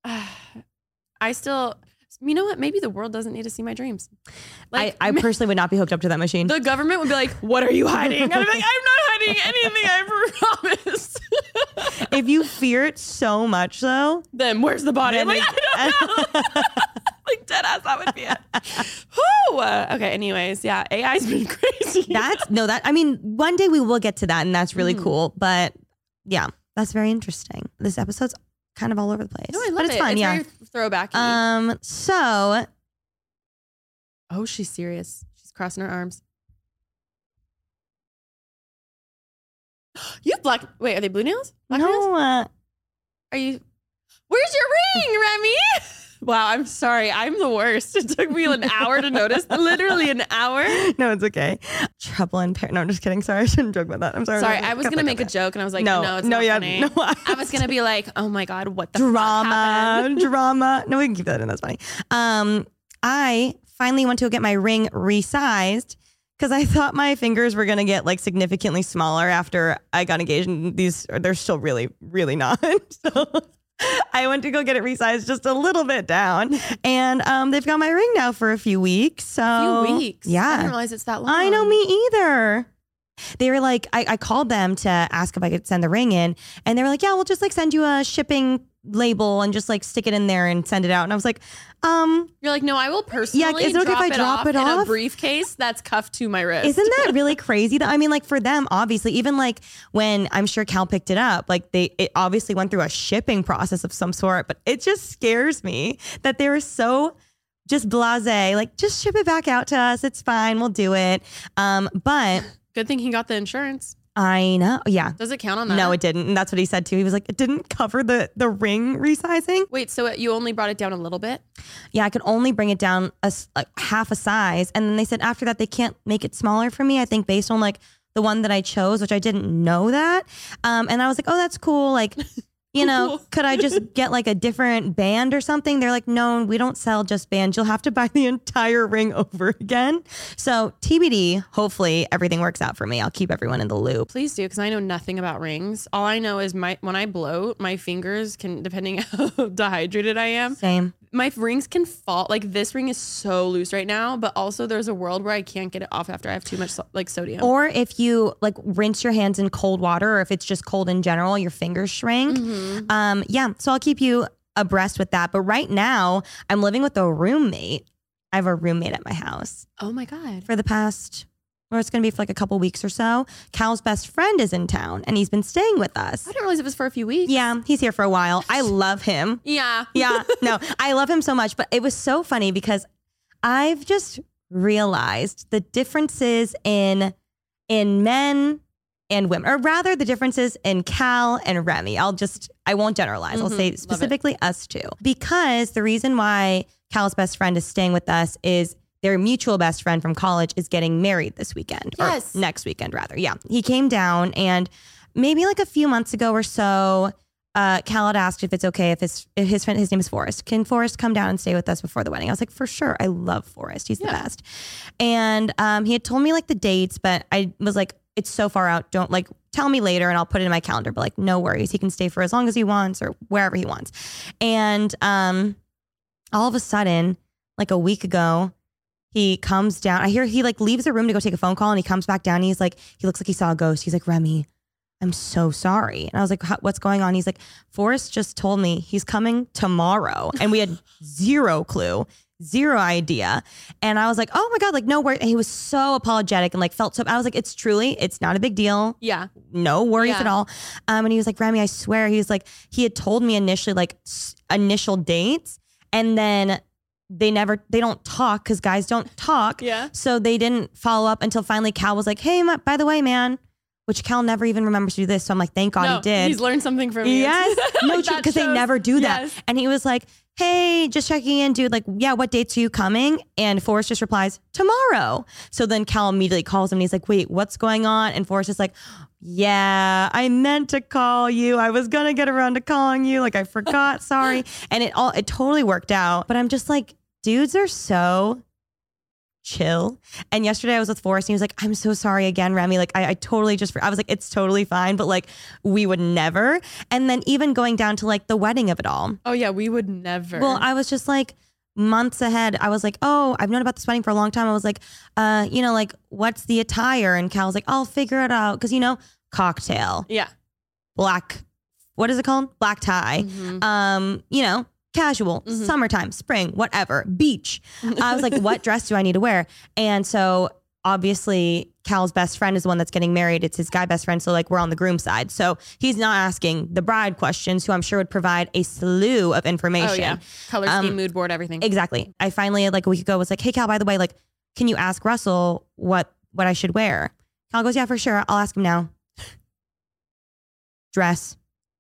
I still, you know what? Maybe the world doesn't need to see my dreams. Like, I, I personally would not be hooked up to that machine. the government would be like, "What are you hiding?" And I'm like, "I'm not hiding anything. I promise." If you fear it so much though, Then where's the body? I'm then like, it- I don't know. Like dead ass, that would be it. Whew. Okay. Anyways, yeah, A I's been crazy. that's no, that, I mean, one day we will get to that and that's really Mm. cool. But yeah, that's very interesting. This episode's kind of all over the place. No, I love but it's it. fun. It's yeah. very throwbacky. Um, so oh, she's serious. She's crossing her arms. You have black. Wait, are they blue nails? Black nails? no, uh, Are you? Where's your ring, Remy? Wow, I'm sorry. I'm the worst. It took me an hour to notice. Literally an hour. no, it's okay. Trouble in Paris. No, I'm just kidding. Sorry, I shouldn't joke about that. I'm sorry. Sorry, I was Cut gonna that, make a cut joke, and I was like, No, no, it's no, not yeah, funny. no, I- I was gonna be like, oh my god, what the fuck drama, happened? drama. No, we can keep that in. That's funny. Um, I finally went to go get my ring resized because I thought my fingers were gonna get like significantly smaller after I got engaged, and these they're still really, really not. So I went to go get it resized just a little bit down, and um, they've got my ring now for a few weeks. So A few weeks. I yeah. didn't realize it's that long. I know, me either. They were like, I, I called them to ask if I could send the ring in, and they were like, yeah, we'll just like send you a shipping label and just like stick it in there and send it out. And I was like, um, You're like, no, I will personally is it okay if drop, I it, drop off it in a off? briefcase that's cuffed to my wrist. isn't that really crazy? That I mean, like for them, obviously, even like when I'm sure Cal picked it up, like they, it obviously went through a shipping process of some sort, but it just scares me that they were so just blasé, like just ship it back out to us. It's fine. We'll do it. Um, but Good thing he got the insurance. I know. Yeah. Does it count on that? No, it didn't. And that's what he said too. He was like, it didn't cover the the ring resizing. Wait, so you only brought it down a little bit? Yeah, I could only bring it down a, s- like half a size. And then they said after that, they can't make it smaller for me. I think based on like the one that I chose, which I didn't know that. Um, and I was like, oh, that's cool. Like, you know, could I just get like a different band or something? They're like, no, we don't sell just bands. You'll have to buy the entire ring over again. So T B D, hopefully everything works out for me. I'll keep everyone in the loop. Please do, because I know nothing about rings. All I know is my when I bloat, my fingers can, depending how dehydrated I am. Same. My rings can fall. Like this ring is so loose right now, but also there's a world where I can't get it off after I have too much so- like sodium. Or if you like rinse your hands in cold water, or if it's just cold in general, your fingers shrink. Mm-hmm. Um, yeah, so I'll keep you abreast with that. But right now, I'm living with a roommate. I have a roommate at my house. Oh my God. For the past, or it's going to be for like a couple weeks or so. Cal's best friend is in town and he's been staying with us. I didn't realize it was for a few weeks. Yeah, he's here for a while. I love him. Yeah. Yeah, no, I love him so much. But it was so funny because I've just realized the differences in in men and women, or rather the differences in Cal and Remy. I'll just, I won't generalize. Mm-hmm. I'll say specifically us two. Because the reason why Cal's best friend is staying with us is their mutual best friend from college is getting married this weekend. Yes. Or next weekend, rather. Yeah. He came down and maybe like a few months ago or so, uh, Cal had asked if it's okay if his if his friend, his name is Forrest. Can Forrest come down and stay with us before the wedding? I was like, for sure. I love Forrest. He's yeah. the best. And um, he had told me like the dates, but I was like, it's so far out. Don't like tell me later and I'll put it in my calendar. But like, no worries. He can stay for as long as he wants or wherever he wants. And um, all of a sudden, like a week ago, he comes down. I hear he like leaves the room to go take a phone call and he comes back down. And he's like, he looks like he saw a ghost. He's like, Remy, I'm so sorry. And I was like, what's going on? He's like, Forrest just told me he's coming tomorrow. And we had zero clue. Zero idea. And I was like, oh my God, like no worries. And he was so apologetic and like felt so, I was like, it's truly, it's not a big deal. Yeah. No worries yeah. at all. Um, and he was like, Remy, I swear. He was like, he had told me initially like s- initial dates and then they never, they don't talk because guys don't talk. Yeah. So they didn't follow up until finally Cal was like, hey, by the way, man, which Cal never even remembers to do this. So I'm like, thank God no, he did. He's learned something from you. Yes. No, like because they never do that. Yes. And he was like, hey, just checking in, dude. Like, yeah, what dates are you coming? And Forrest just replies, tomorrow. So then Cal immediately calls him and he's like, wait, what's going on? And Forrest is like, yeah, I meant to call you. I was going to get around to calling you. Like, I forgot. Sorry. And it all, it totally worked out. But I'm just like, dudes are so chill. And yesterday I was with Forrest and he was like, I'm so sorry again, Remy. Like I, I totally just, I was like, it's totally fine. But like we would never. And then even going down to like the wedding of it all. Oh yeah, we would never. Well, I was just like months ahead. I was like, oh, I've known about this wedding for a long time. I was like, uh, you know, like what's the attire? And Cal was like, I'll figure it out. Cause you know, cocktail. Yeah. Black, what is it called? Black tie. Mm-hmm. Um, you know, casual, mm-hmm. summertime, spring, whatever, beach. I was like, what dress do I need to wear? And so obviously Cal's best friend is the one that's getting married. It's his guy best friend. So like we're on the groom side. So he's not asking the bride questions, who I'm sure would provide a slew of information. Oh yeah. Color scheme, um, mood board, everything. Exactly. I finally like a week ago was like, hey Cal, by the way, like, can you ask Russell what, what I should wear? Cal goes, yeah, for sure. I'll ask him now. Dress.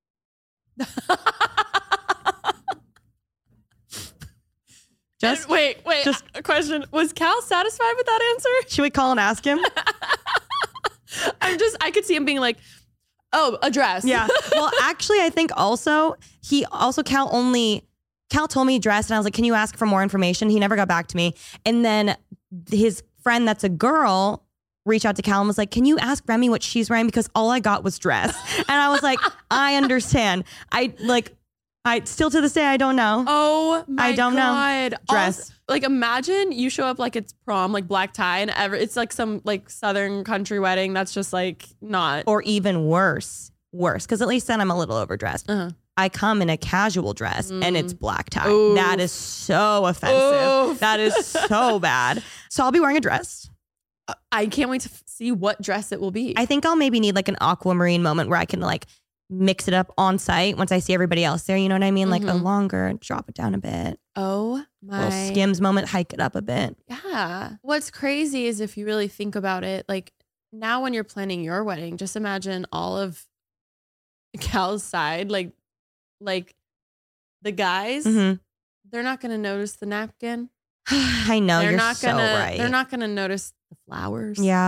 Just and wait, wait. Just a question: was Cal satisfied with that answer? Should we call and ask him? I'm just, I could see him being like, "Oh, a dress." Yeah. Well, actually, I think also he also Cal only Cal told me dress, and I was like, "Can you ask for more information?" He never got back to me, and then his friend that's a girl reached out to Cal and was like, "Can you ask Remy what she's wearing?" Because all I got was dress, and I was like, "I understand." I like. I still to this day I don't know. Oh my I don't God. know. Dress. Also, like imagine you show up like it's prom, like black tie, and ever it's like some like southern country wedding that's just like not. Or even worse, worse because at least then I'm a little overdressed. Uh-huh. I come in a casual dress mm. and it's black tie. Oof. That is so offensive. Oof. That is so bad. So I'll be wearing a dress. Uh, I can't wait to f- see what dress it will be. I think I'll maybe need like an aquamarine moment where I can like mix it up on site once I see everybody else there. You know what I mean? Like mm-hmm. a longer, drop it down a bit. Oh my. Little Skims moment, hike it up a bit. Yeah. What's crazy is if you really think about it, like now when you're planning your wedding, just imagine all of Cal's side, like, like the guys, mm-hmm. they're not going to notice the napkin. I know, they're you're not so gonna, right. They're not going to notice the flowers. Yeah.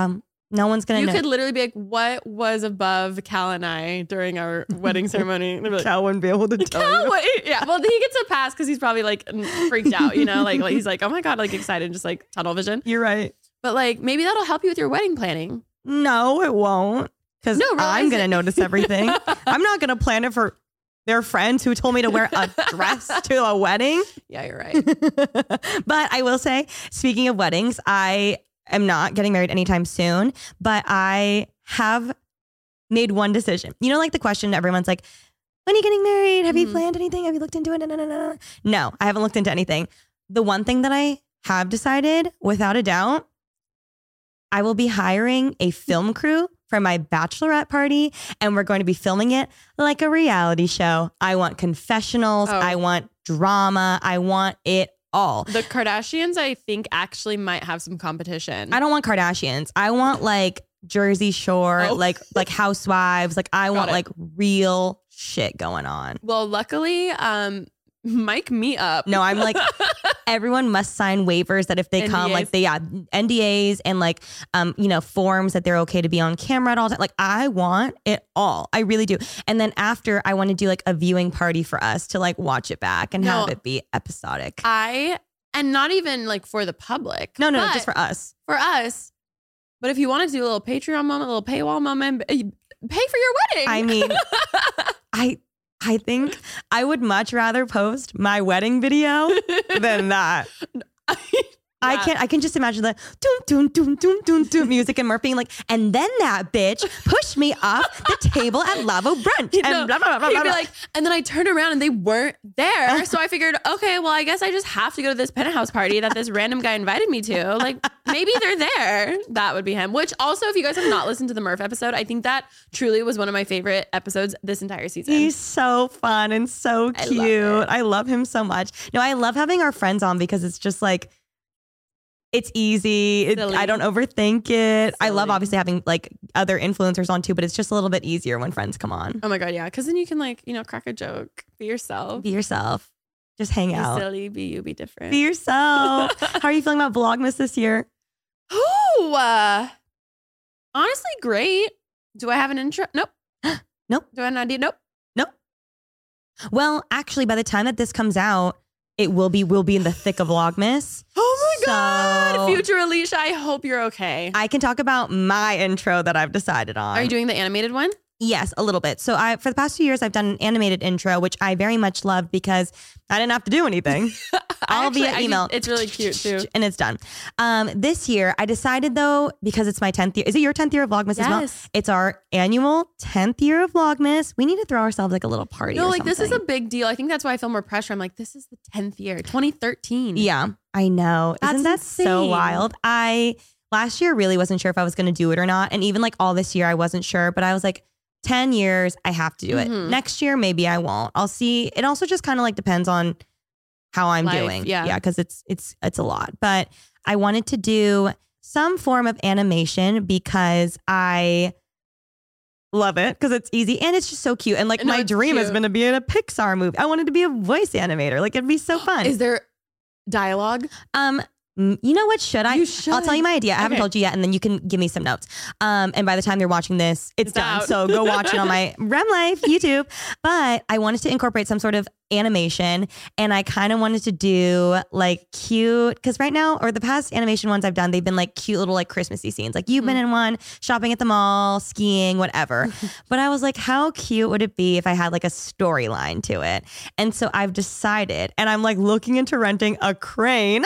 No one's gonna You know. could literally be like, what was above Cal and I during our wedding ceremony? Like, Cal wouldn't be able to tell Cal, you. wait, yeah. Well, he gets a pass because he's probably like freaked out, you know? Like, like he's like, oh my God, like excited, just like tunnel vision. You're right. But like, maybe that'll help you with your wedding planning. No, it won't. Because No, I'm realize gonna it. notice everything. I'm not gonna plan it for their friends who told me to wear a dress to a wedding. Yeah, you're right. But I will say, speaking of weddings, I am not getting married anytime soon, but I have made one decision. You know, like the question everyone's like, when are you getting married? Have you Mhm. planned anything? Have you looked into it? No, no, no, no. No, I haven't looked into anything. The one thing that I have decided, without a doubt, I will be hiring a film crew for my bachelorette party, and we're going to be filming it like a reality show. I want confessionals. Oh. I want drama. I want it all. The Kardashians, I think, actually might have some competition. I don't want Kardashians. I want like Jersey Shore, Oh. like like Housewives. Like I want it. like real shit going on. Well, luckily, um, mic me up. No, I'm like everyone must sign waivers that if they come, N D As. like they yeah, N D As and like um, you know, forms that they're okay to be on camera at all time. Like I want it all. I really do. And then after I want to do like a viewing party for us to like watch it back and No. have it be episodic. I, and not even like for the public. No, no, no, but just for us. For us. But if you want to do a little Patreon moment, a little paywall moment, pay for your wedding. I mean, I I think I would much rather post my wedding video than that. I Yeah. can't. I can just imagine the doom doom doom doom doom doom music and Murph being like, and then that bitch pushed me off the table at Lavo Brunch, and No, blah blah blah blah. he'd blah. be like, and then I turned around and they weren't there. So I figured, okay, well, I guess I just have to go to this penthouse party that this random guy invited me to. Like, maybe they're there. That would be him. Which also, if you guys have not listened to the Murph episode, I think that truly was one of my favorite episodes this entire season. He's so fun and so I love cute. it. I love him so much. No, I love having our friends on because it's just like, it's easy. It, Silly. I don't overthink it. I love Silly. obviously having like other influencers on too, but it's just a little bit easier when friends come on. Oh my God, yeah. Because then you can like, you know, crack a joke, be yourself. Be yourself. Just hang Be out. silly, be you, be different. Be yourself. How are you feeling about Vlogmas this year? Oh, uh, honestly, great. Do I have an intro? Nope. Nope. Do I have an idea? Nope. Nope. Well, actually, by the time that this comes out, it will be we'll be in the thick of Vlogmas. Oh my So- God. Future Alicia, I hope you're okay. I can talk about my intro that I've decided on. Are you doing the animated one? Yes, a little bit. So I, for the past few years, I've done an animated intro, which I very much loved because I didn't have to do anything. All Actually, via I email. think it's really cute too. And it's done. Um, this year, I decided though, because it's my tenth year. Is it your tenth year of Vlogmas as well? Yes. It's our annual tenth year of Vlogmas. We need to throw ourselves like a little party. No, or like this is a something. big deal. I think that's why I feel more pressure. I'm like, this is the tenth year, twenty thirteen. Yeah, I know. That's Isn't that so insane. wild? I last year really wasn't sure if I was going to do it or not. And even like all this year, I wasn't sure, but I was like, ten years, I have to do it. Mhm. Next year, maybe I won't. I'll see. It also just kind of like depends on how I'm Life, doing. yeah. Yeah. Cause it's, it's, it's a lot, but I wanted to do some form of animation because I love it because it's easy and it's just so cute. And like No, my it's dream has cute. been to be in a Pixar movie. I wanted to be a voice animator. Like it'd be so fun. Is there dialogue? Um, mm, you know what? Should I? You I'll tell you my idea. I haven't Okay. told you yet, and then you can give me some notes. Um, and by the time you're watching this, it's, It's done. out. So go watch it on my Rem Life YouTube. But I wanted to incorporate some sort of animation, and I kind of wanted to do like cute because right now, or the past animation ones I've done, they've been like cute little like Christmassy scenes. Like you've been in one, shopping at the mall, skiing, whatever. But I was like, how cute would it be if I had like a storyline to it? And so I've decided, and I'm like looking into renting a crane.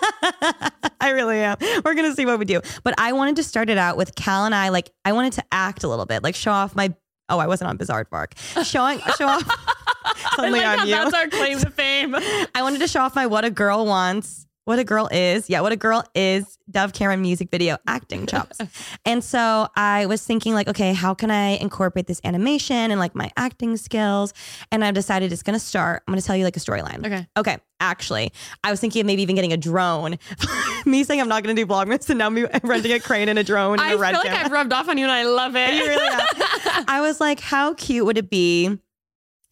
I really am. We're going to see what we do. But I wanted to start it out with Cal and I, like, I wanted to act a little bit, like show off my, oh, I wasn't on Bizarre Bark. Showing, show off. Suddenly I like I'm how you. that's our claim to fame. I wanted to show off my What a Girl Wants, What a Girl Is. Yeah, What a Girl Is Dove Cameron music video acting chops. And so I was thinking like, okay, how can I incorporate this animation and like my acting skills? And I've decided it's going to start. I'm going to tell you like a storyline. Okay. Okay. Actually, I was thinking of maybe even getting a drone. Me saying I'm not going to do Vlogmas and now me renting a crane and a drone and I a feel red like camera. I've rubbed off on you and I love it. You really have. I was like, how cute would it be?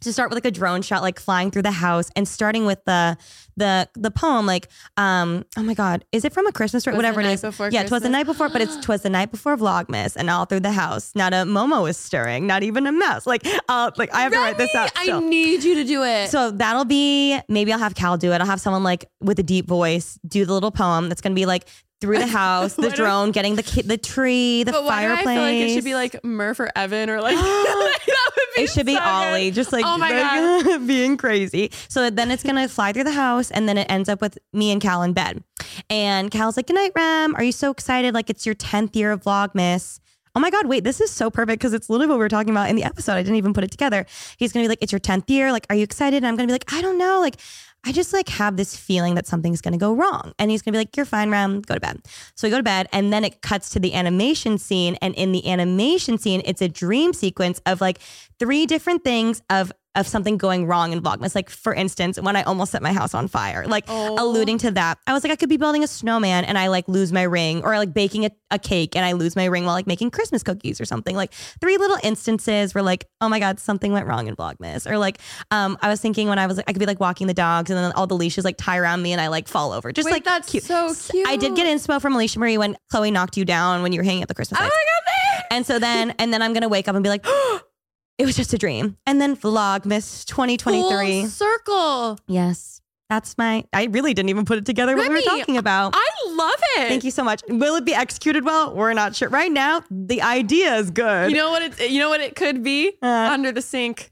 to start with like a drone shot, like flying through the house and starting with the the the poem, like, um, oh my God, is it from A Christmas Story? Twas Whatever the it night is. before Yeah, 'twas the Christmas. night before, but it's 'twas the night before Vlogmas, and all through the house, not a Momo is stirring, not even a mouse. Like, uh, like I have to write this out. I still. need you to do it. So that'll be, maybe I'll have Cal do it. I'll have someone like with a deep voice do the little poem that's gonna be like through the house, the drone, getting the ki- the tree, the but why fireplace. do I feel like it should be like Murph or Evan or like, that would be It should be so good. Ollie, just like, oh my like God. being crazy. So then it's gonna fly through the house, and then it ends up with me and Cal in bed. And Cal's like, "Good night, Rem. Are you so excited? Like it's your tenth year of Vlogmas." Oh my God, wait, this is so perfect because it's literally what we were talking about in the episode. I didn't even put it together. He's gonna be like, "It's your tenth year. Like, are you excited?" And I'm gonna be like, "I don't know. Like, I just like have this feeling that something's gonna go wrong." And he's gonna be like, "You're fine, Rem, go to bed." So we go to bed, and then it cuts to the animation scene. And in the animation scene, it's a dream sequence of like three different things of of something going wrong in Vlogmas. Like, for instance, when I almost set my house on fire, like Oh. alluding to that. I was like, I could be building a snowman and I like lose my ring, or like baking a, a cake and I lose my ring while like making Christmas cookies or something. Like three little instances where like, oh my God, something went wrong in Vlogmas. Or like, um, I was thinking when I was like, I could be like walking the dogs and then all the leashes like tie around me and I like fall over. Just Wait, like that's cute. so cute. I did get inspo from Alicia Marie when Chloe knocked you down when you were hanging at the Christmas Oh my lights. God. And so then, and then I'm going to wake up and be like, oh, it was just a dream. And then Vlogmas twenty twenty-three. Full circle. Yes. That's my, I really didn't even put it together what we Remy, were talking about. I love it. Thank you so much. Will it be executed well? We're not sure. Right now, the idea is good. You know what it you know what it could be? Uh. Under the sink.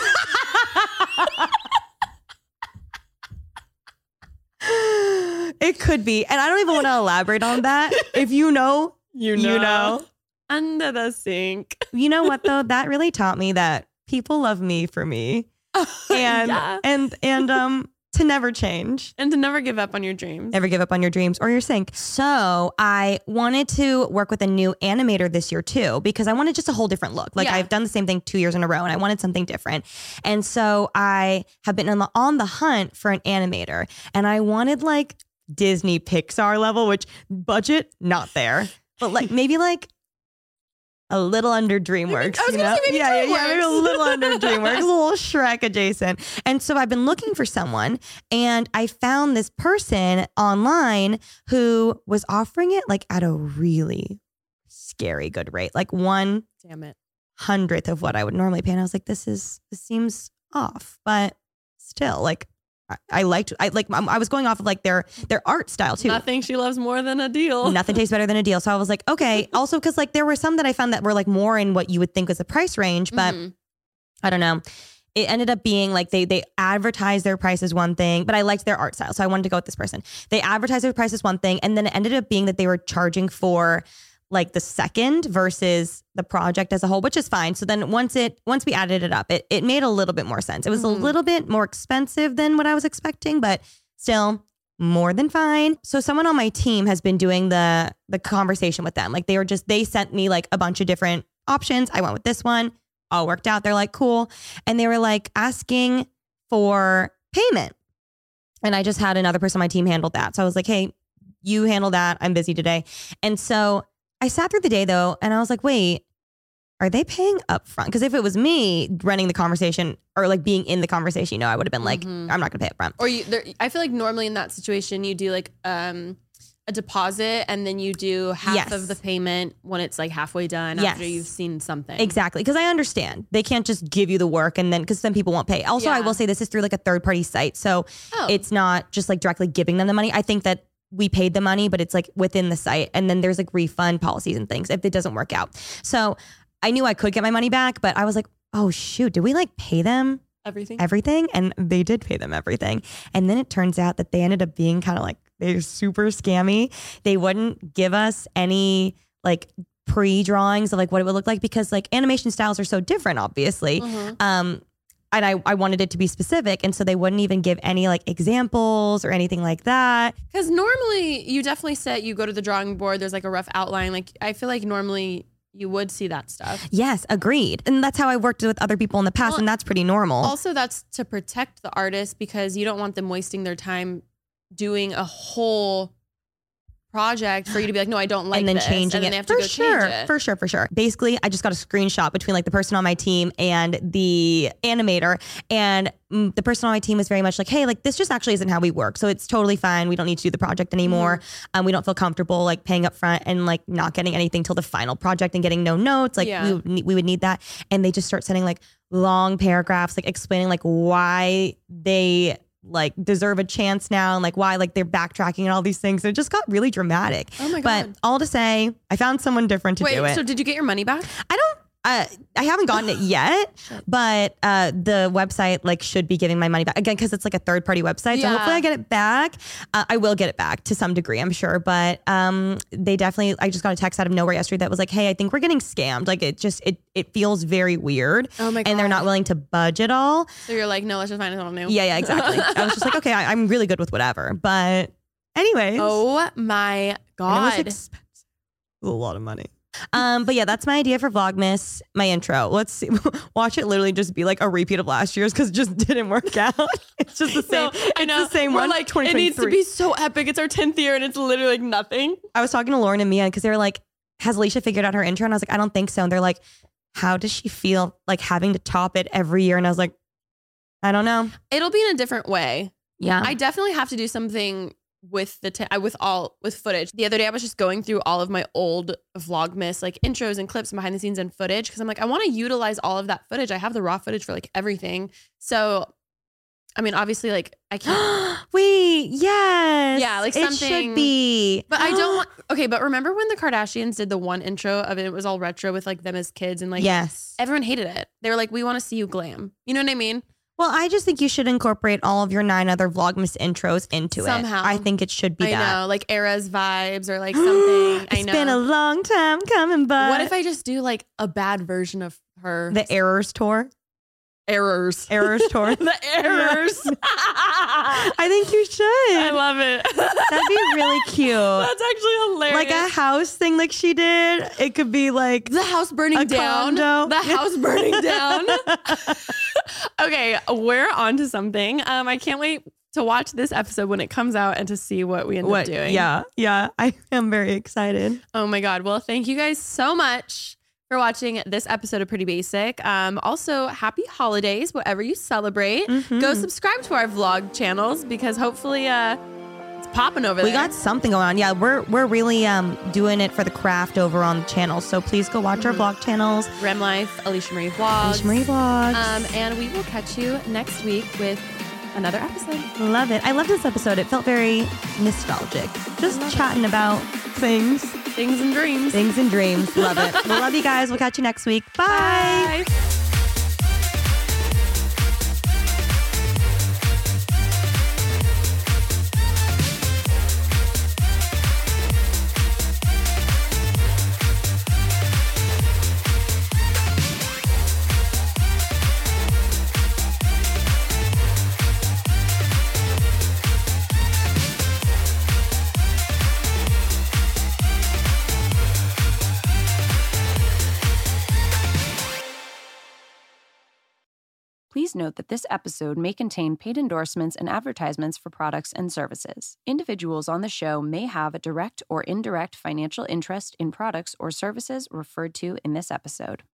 It could be. And I don't even want to elaborate on that. If you know, You you know. Under the sink. You know what though? That really taught me that people love me for me. And Yeah. and and um to never change. And to never give up on your dreams. Never give up on your dreams or your sink. So I wanted to work with a new animator this year too, because I wanted just a whole different look. Like Yeah. I've done the same thing two years in a row and I wanted something different. And so I have been on the, on the hunt for an animator, and I wanted like Disney Pixar level, which budget, not there, but like maybe like a little under DreamWorks. I was you gonna know? say maybe yeah, yeah, yeah, maybe a DreamWorks. little under DreamWorks, a little Shrek adjacent. And so I've been looking for someone, and I found this person online who was offering it like at a really scary good rate, like one Damn it. hundredth of what I would normally pay. And I was like, this is this seems off, but still, like I, I liked, I like, I was going off of like their their art style too. Nothing she loves more than a deal. Nothing tastes better than a deal. So I was like, okay. Also, because like there were some that I found that were like more in what you would think was the price range, but Mhm. I don't know. It ended up being like they they advertised their price as one thing, but I liked their art style, so I wanted to go with this person. They advertised their price as one thing, and then it ended up being that they were charging for like the second versus the project as a whole, which is fine. So then once it once we added it up, it it made a little bit more sense. It was Mhm. a little bit more expensive than what I was expecting, but still more than fine. So someone on my team has been doing the the conversation with them. Like they were just they sent me like a bunch of different options. I went with this one. All worked out. They're like, cool. And they were like asking for payment. And I just had another person on my team handle that. So I was like, hey, you handle that. I'm busy today. And so I sat through the day though, and I was like, wait, are they paying up front? Because if it was me running the conversation or like being in the conversation, you know, I would have been like, Mhm. I'm not going to pay up front. Or you there, I feel like normally in that situation you do like um a deposit and then you do half Yes. of the payment when it's like halfway done Yes. after you've seen something. Exactly. Because I understand they can't just give you the work and then because then people won't pay. Also, I Yeah. will say this is through like a third party site. So Oh. it's not just like directly giving them the money. I think that we paid the money, but it's like within the site. And then there's like refund policies and things if it doesn't work out. So I knew I could get my money back, but I was like, oh shoot, did we like pay them Everything. everything? And they did pay them everything. And then it turns out that they ended up being kind of like, they're super scammy. They wouldn't give us any like pre-drawings of like what it would look like because like animation styles are so different, obviously. Mhm. Um, and I, I wanted it to be specific. And so they wouldn't even give any like examples or anything like that. Because normally you definitely set, you go to the drawing board, there's like a rough outline. Like I feel like normally you would see that stuff. Yes, agreed. And that's how I worked with other people in the past. Well, and that's pretty normal. Also, that's to protect the artist because you don't want them wasting their time doing a whole project for you to be like, no, I don't like and then this. changing and then it they have to for go sure, change it. for sure, for sure. Basically, I just got a screenshot between like the person on my team and the animator, and mm, the person on my team was very much like, hey, like this just actually isn't how we work, so it's totally fine. We don't need to do the project anymore. Mm-hmm. Um, we don't feel comfortable like paying up front and like not getting anything till the final project and getting no notes. Like Yeah. we would need, we would need that, and they just start sending like long paragraphs, like explaining like why they like deserve a chance now and like why like they're backtracking and all these things. So it just got really dramatic. Oh my But God. all to say, I found someone different to Wait, do it. so did you get your money back? I don't. Uh, I haven't gotten it yet, but uh, the website like should be giving my money back again because it's like a third party website. So Yeah. hopefully I get it back. Uh, I will get it back to some degree, I'm sure. But um, they definitely. I just got a text out of nowhere yesterday that was like, "Hey, I think we're getting scammed." Like it just it it feels very weird. Oh my And they're not God. willing to budge at all. So you're like, no, let's just find something new. Yeah, yeah, exactly. I was just like, okay, I, I'm really good with whatever. But anyways, Oh my and it was God. expensive. It was a lot of money. Um, but yeah, that's my idea for Vlogmas, my intro. Let's see, watch it literally just be like a repeat of last year's because it just didn't work out. It's just the same. No, I it's know. the same We're one. like, it needs to be so epic. It's our tenth year and it's literally like nothing. I was talking to Lauren and Mia because they were like, has Alicia figured out her intro? And I was like, I don't think so. And they're like, how does she feel like having to top it every year? And I was like, I don't know. It'll be in a different way. Yeah. I definitely have to do something with the t- with all with footage. The other day I was just going through all of my old Vlogmas like intros and clips and behind the scenes and footage because I'm like I want to utilize all of that footage. I have the raw footage for like everything. So I mean obviously like I can't Wait, yes. Yeah, like it something should be. But I don't want okay, but remember when the Kardashians did the one intro of it, it was all retro with like them as kids and like Yes. everyone hated it. They were like, we want to see you glam. You know what I mean? Well, I just think you should incorporate all of your nine other Vlogmas intros into Somehow. it. I think it should be I that. know, like Era's vibes or like something. I It's know. been a long time coming, but What if I just do like a bad version of her? the Errors tour? Errors. Errors tour. The errors. I think you should. I love it. That'd be really cute. That's actually hilarious. Like a house thing like she did. It could be like the house burning a down. condo. The house burning down. Okay, we're on to something. Um, I can't wait to watch this episode when it comes out and to see what we end what? up doing. Yeah, yeah. I am very excited. Oh my God. Well, thank you guys so much for watching this episode of Pretty Basic. Um, also, happy holidays, whatever you celebrate. Mhm. Go subscribe to our vlog channels because hopefully uh, it's popping over We there. got something going on. Yeah, we're we're really um doing it for the craft over on the channel. So please go watch Mm-hmm. our vlog channels. Rem Life, Alicia Marie Vlogs. Alicia Marie Vlogs. Um, and we will catch you next week with another episode. Love it. I love this episode. It felt very nostalgic. Just chatting about things. Things and dreams. Things and dreams. Love it. We love you guys. We'll catch you next week. Bye. Bye. Please note that this episode may contain paid endorsements and advertisements for products and services. Individuals on the show may have a direct or indirect financial interest in products or services referred to in this episode.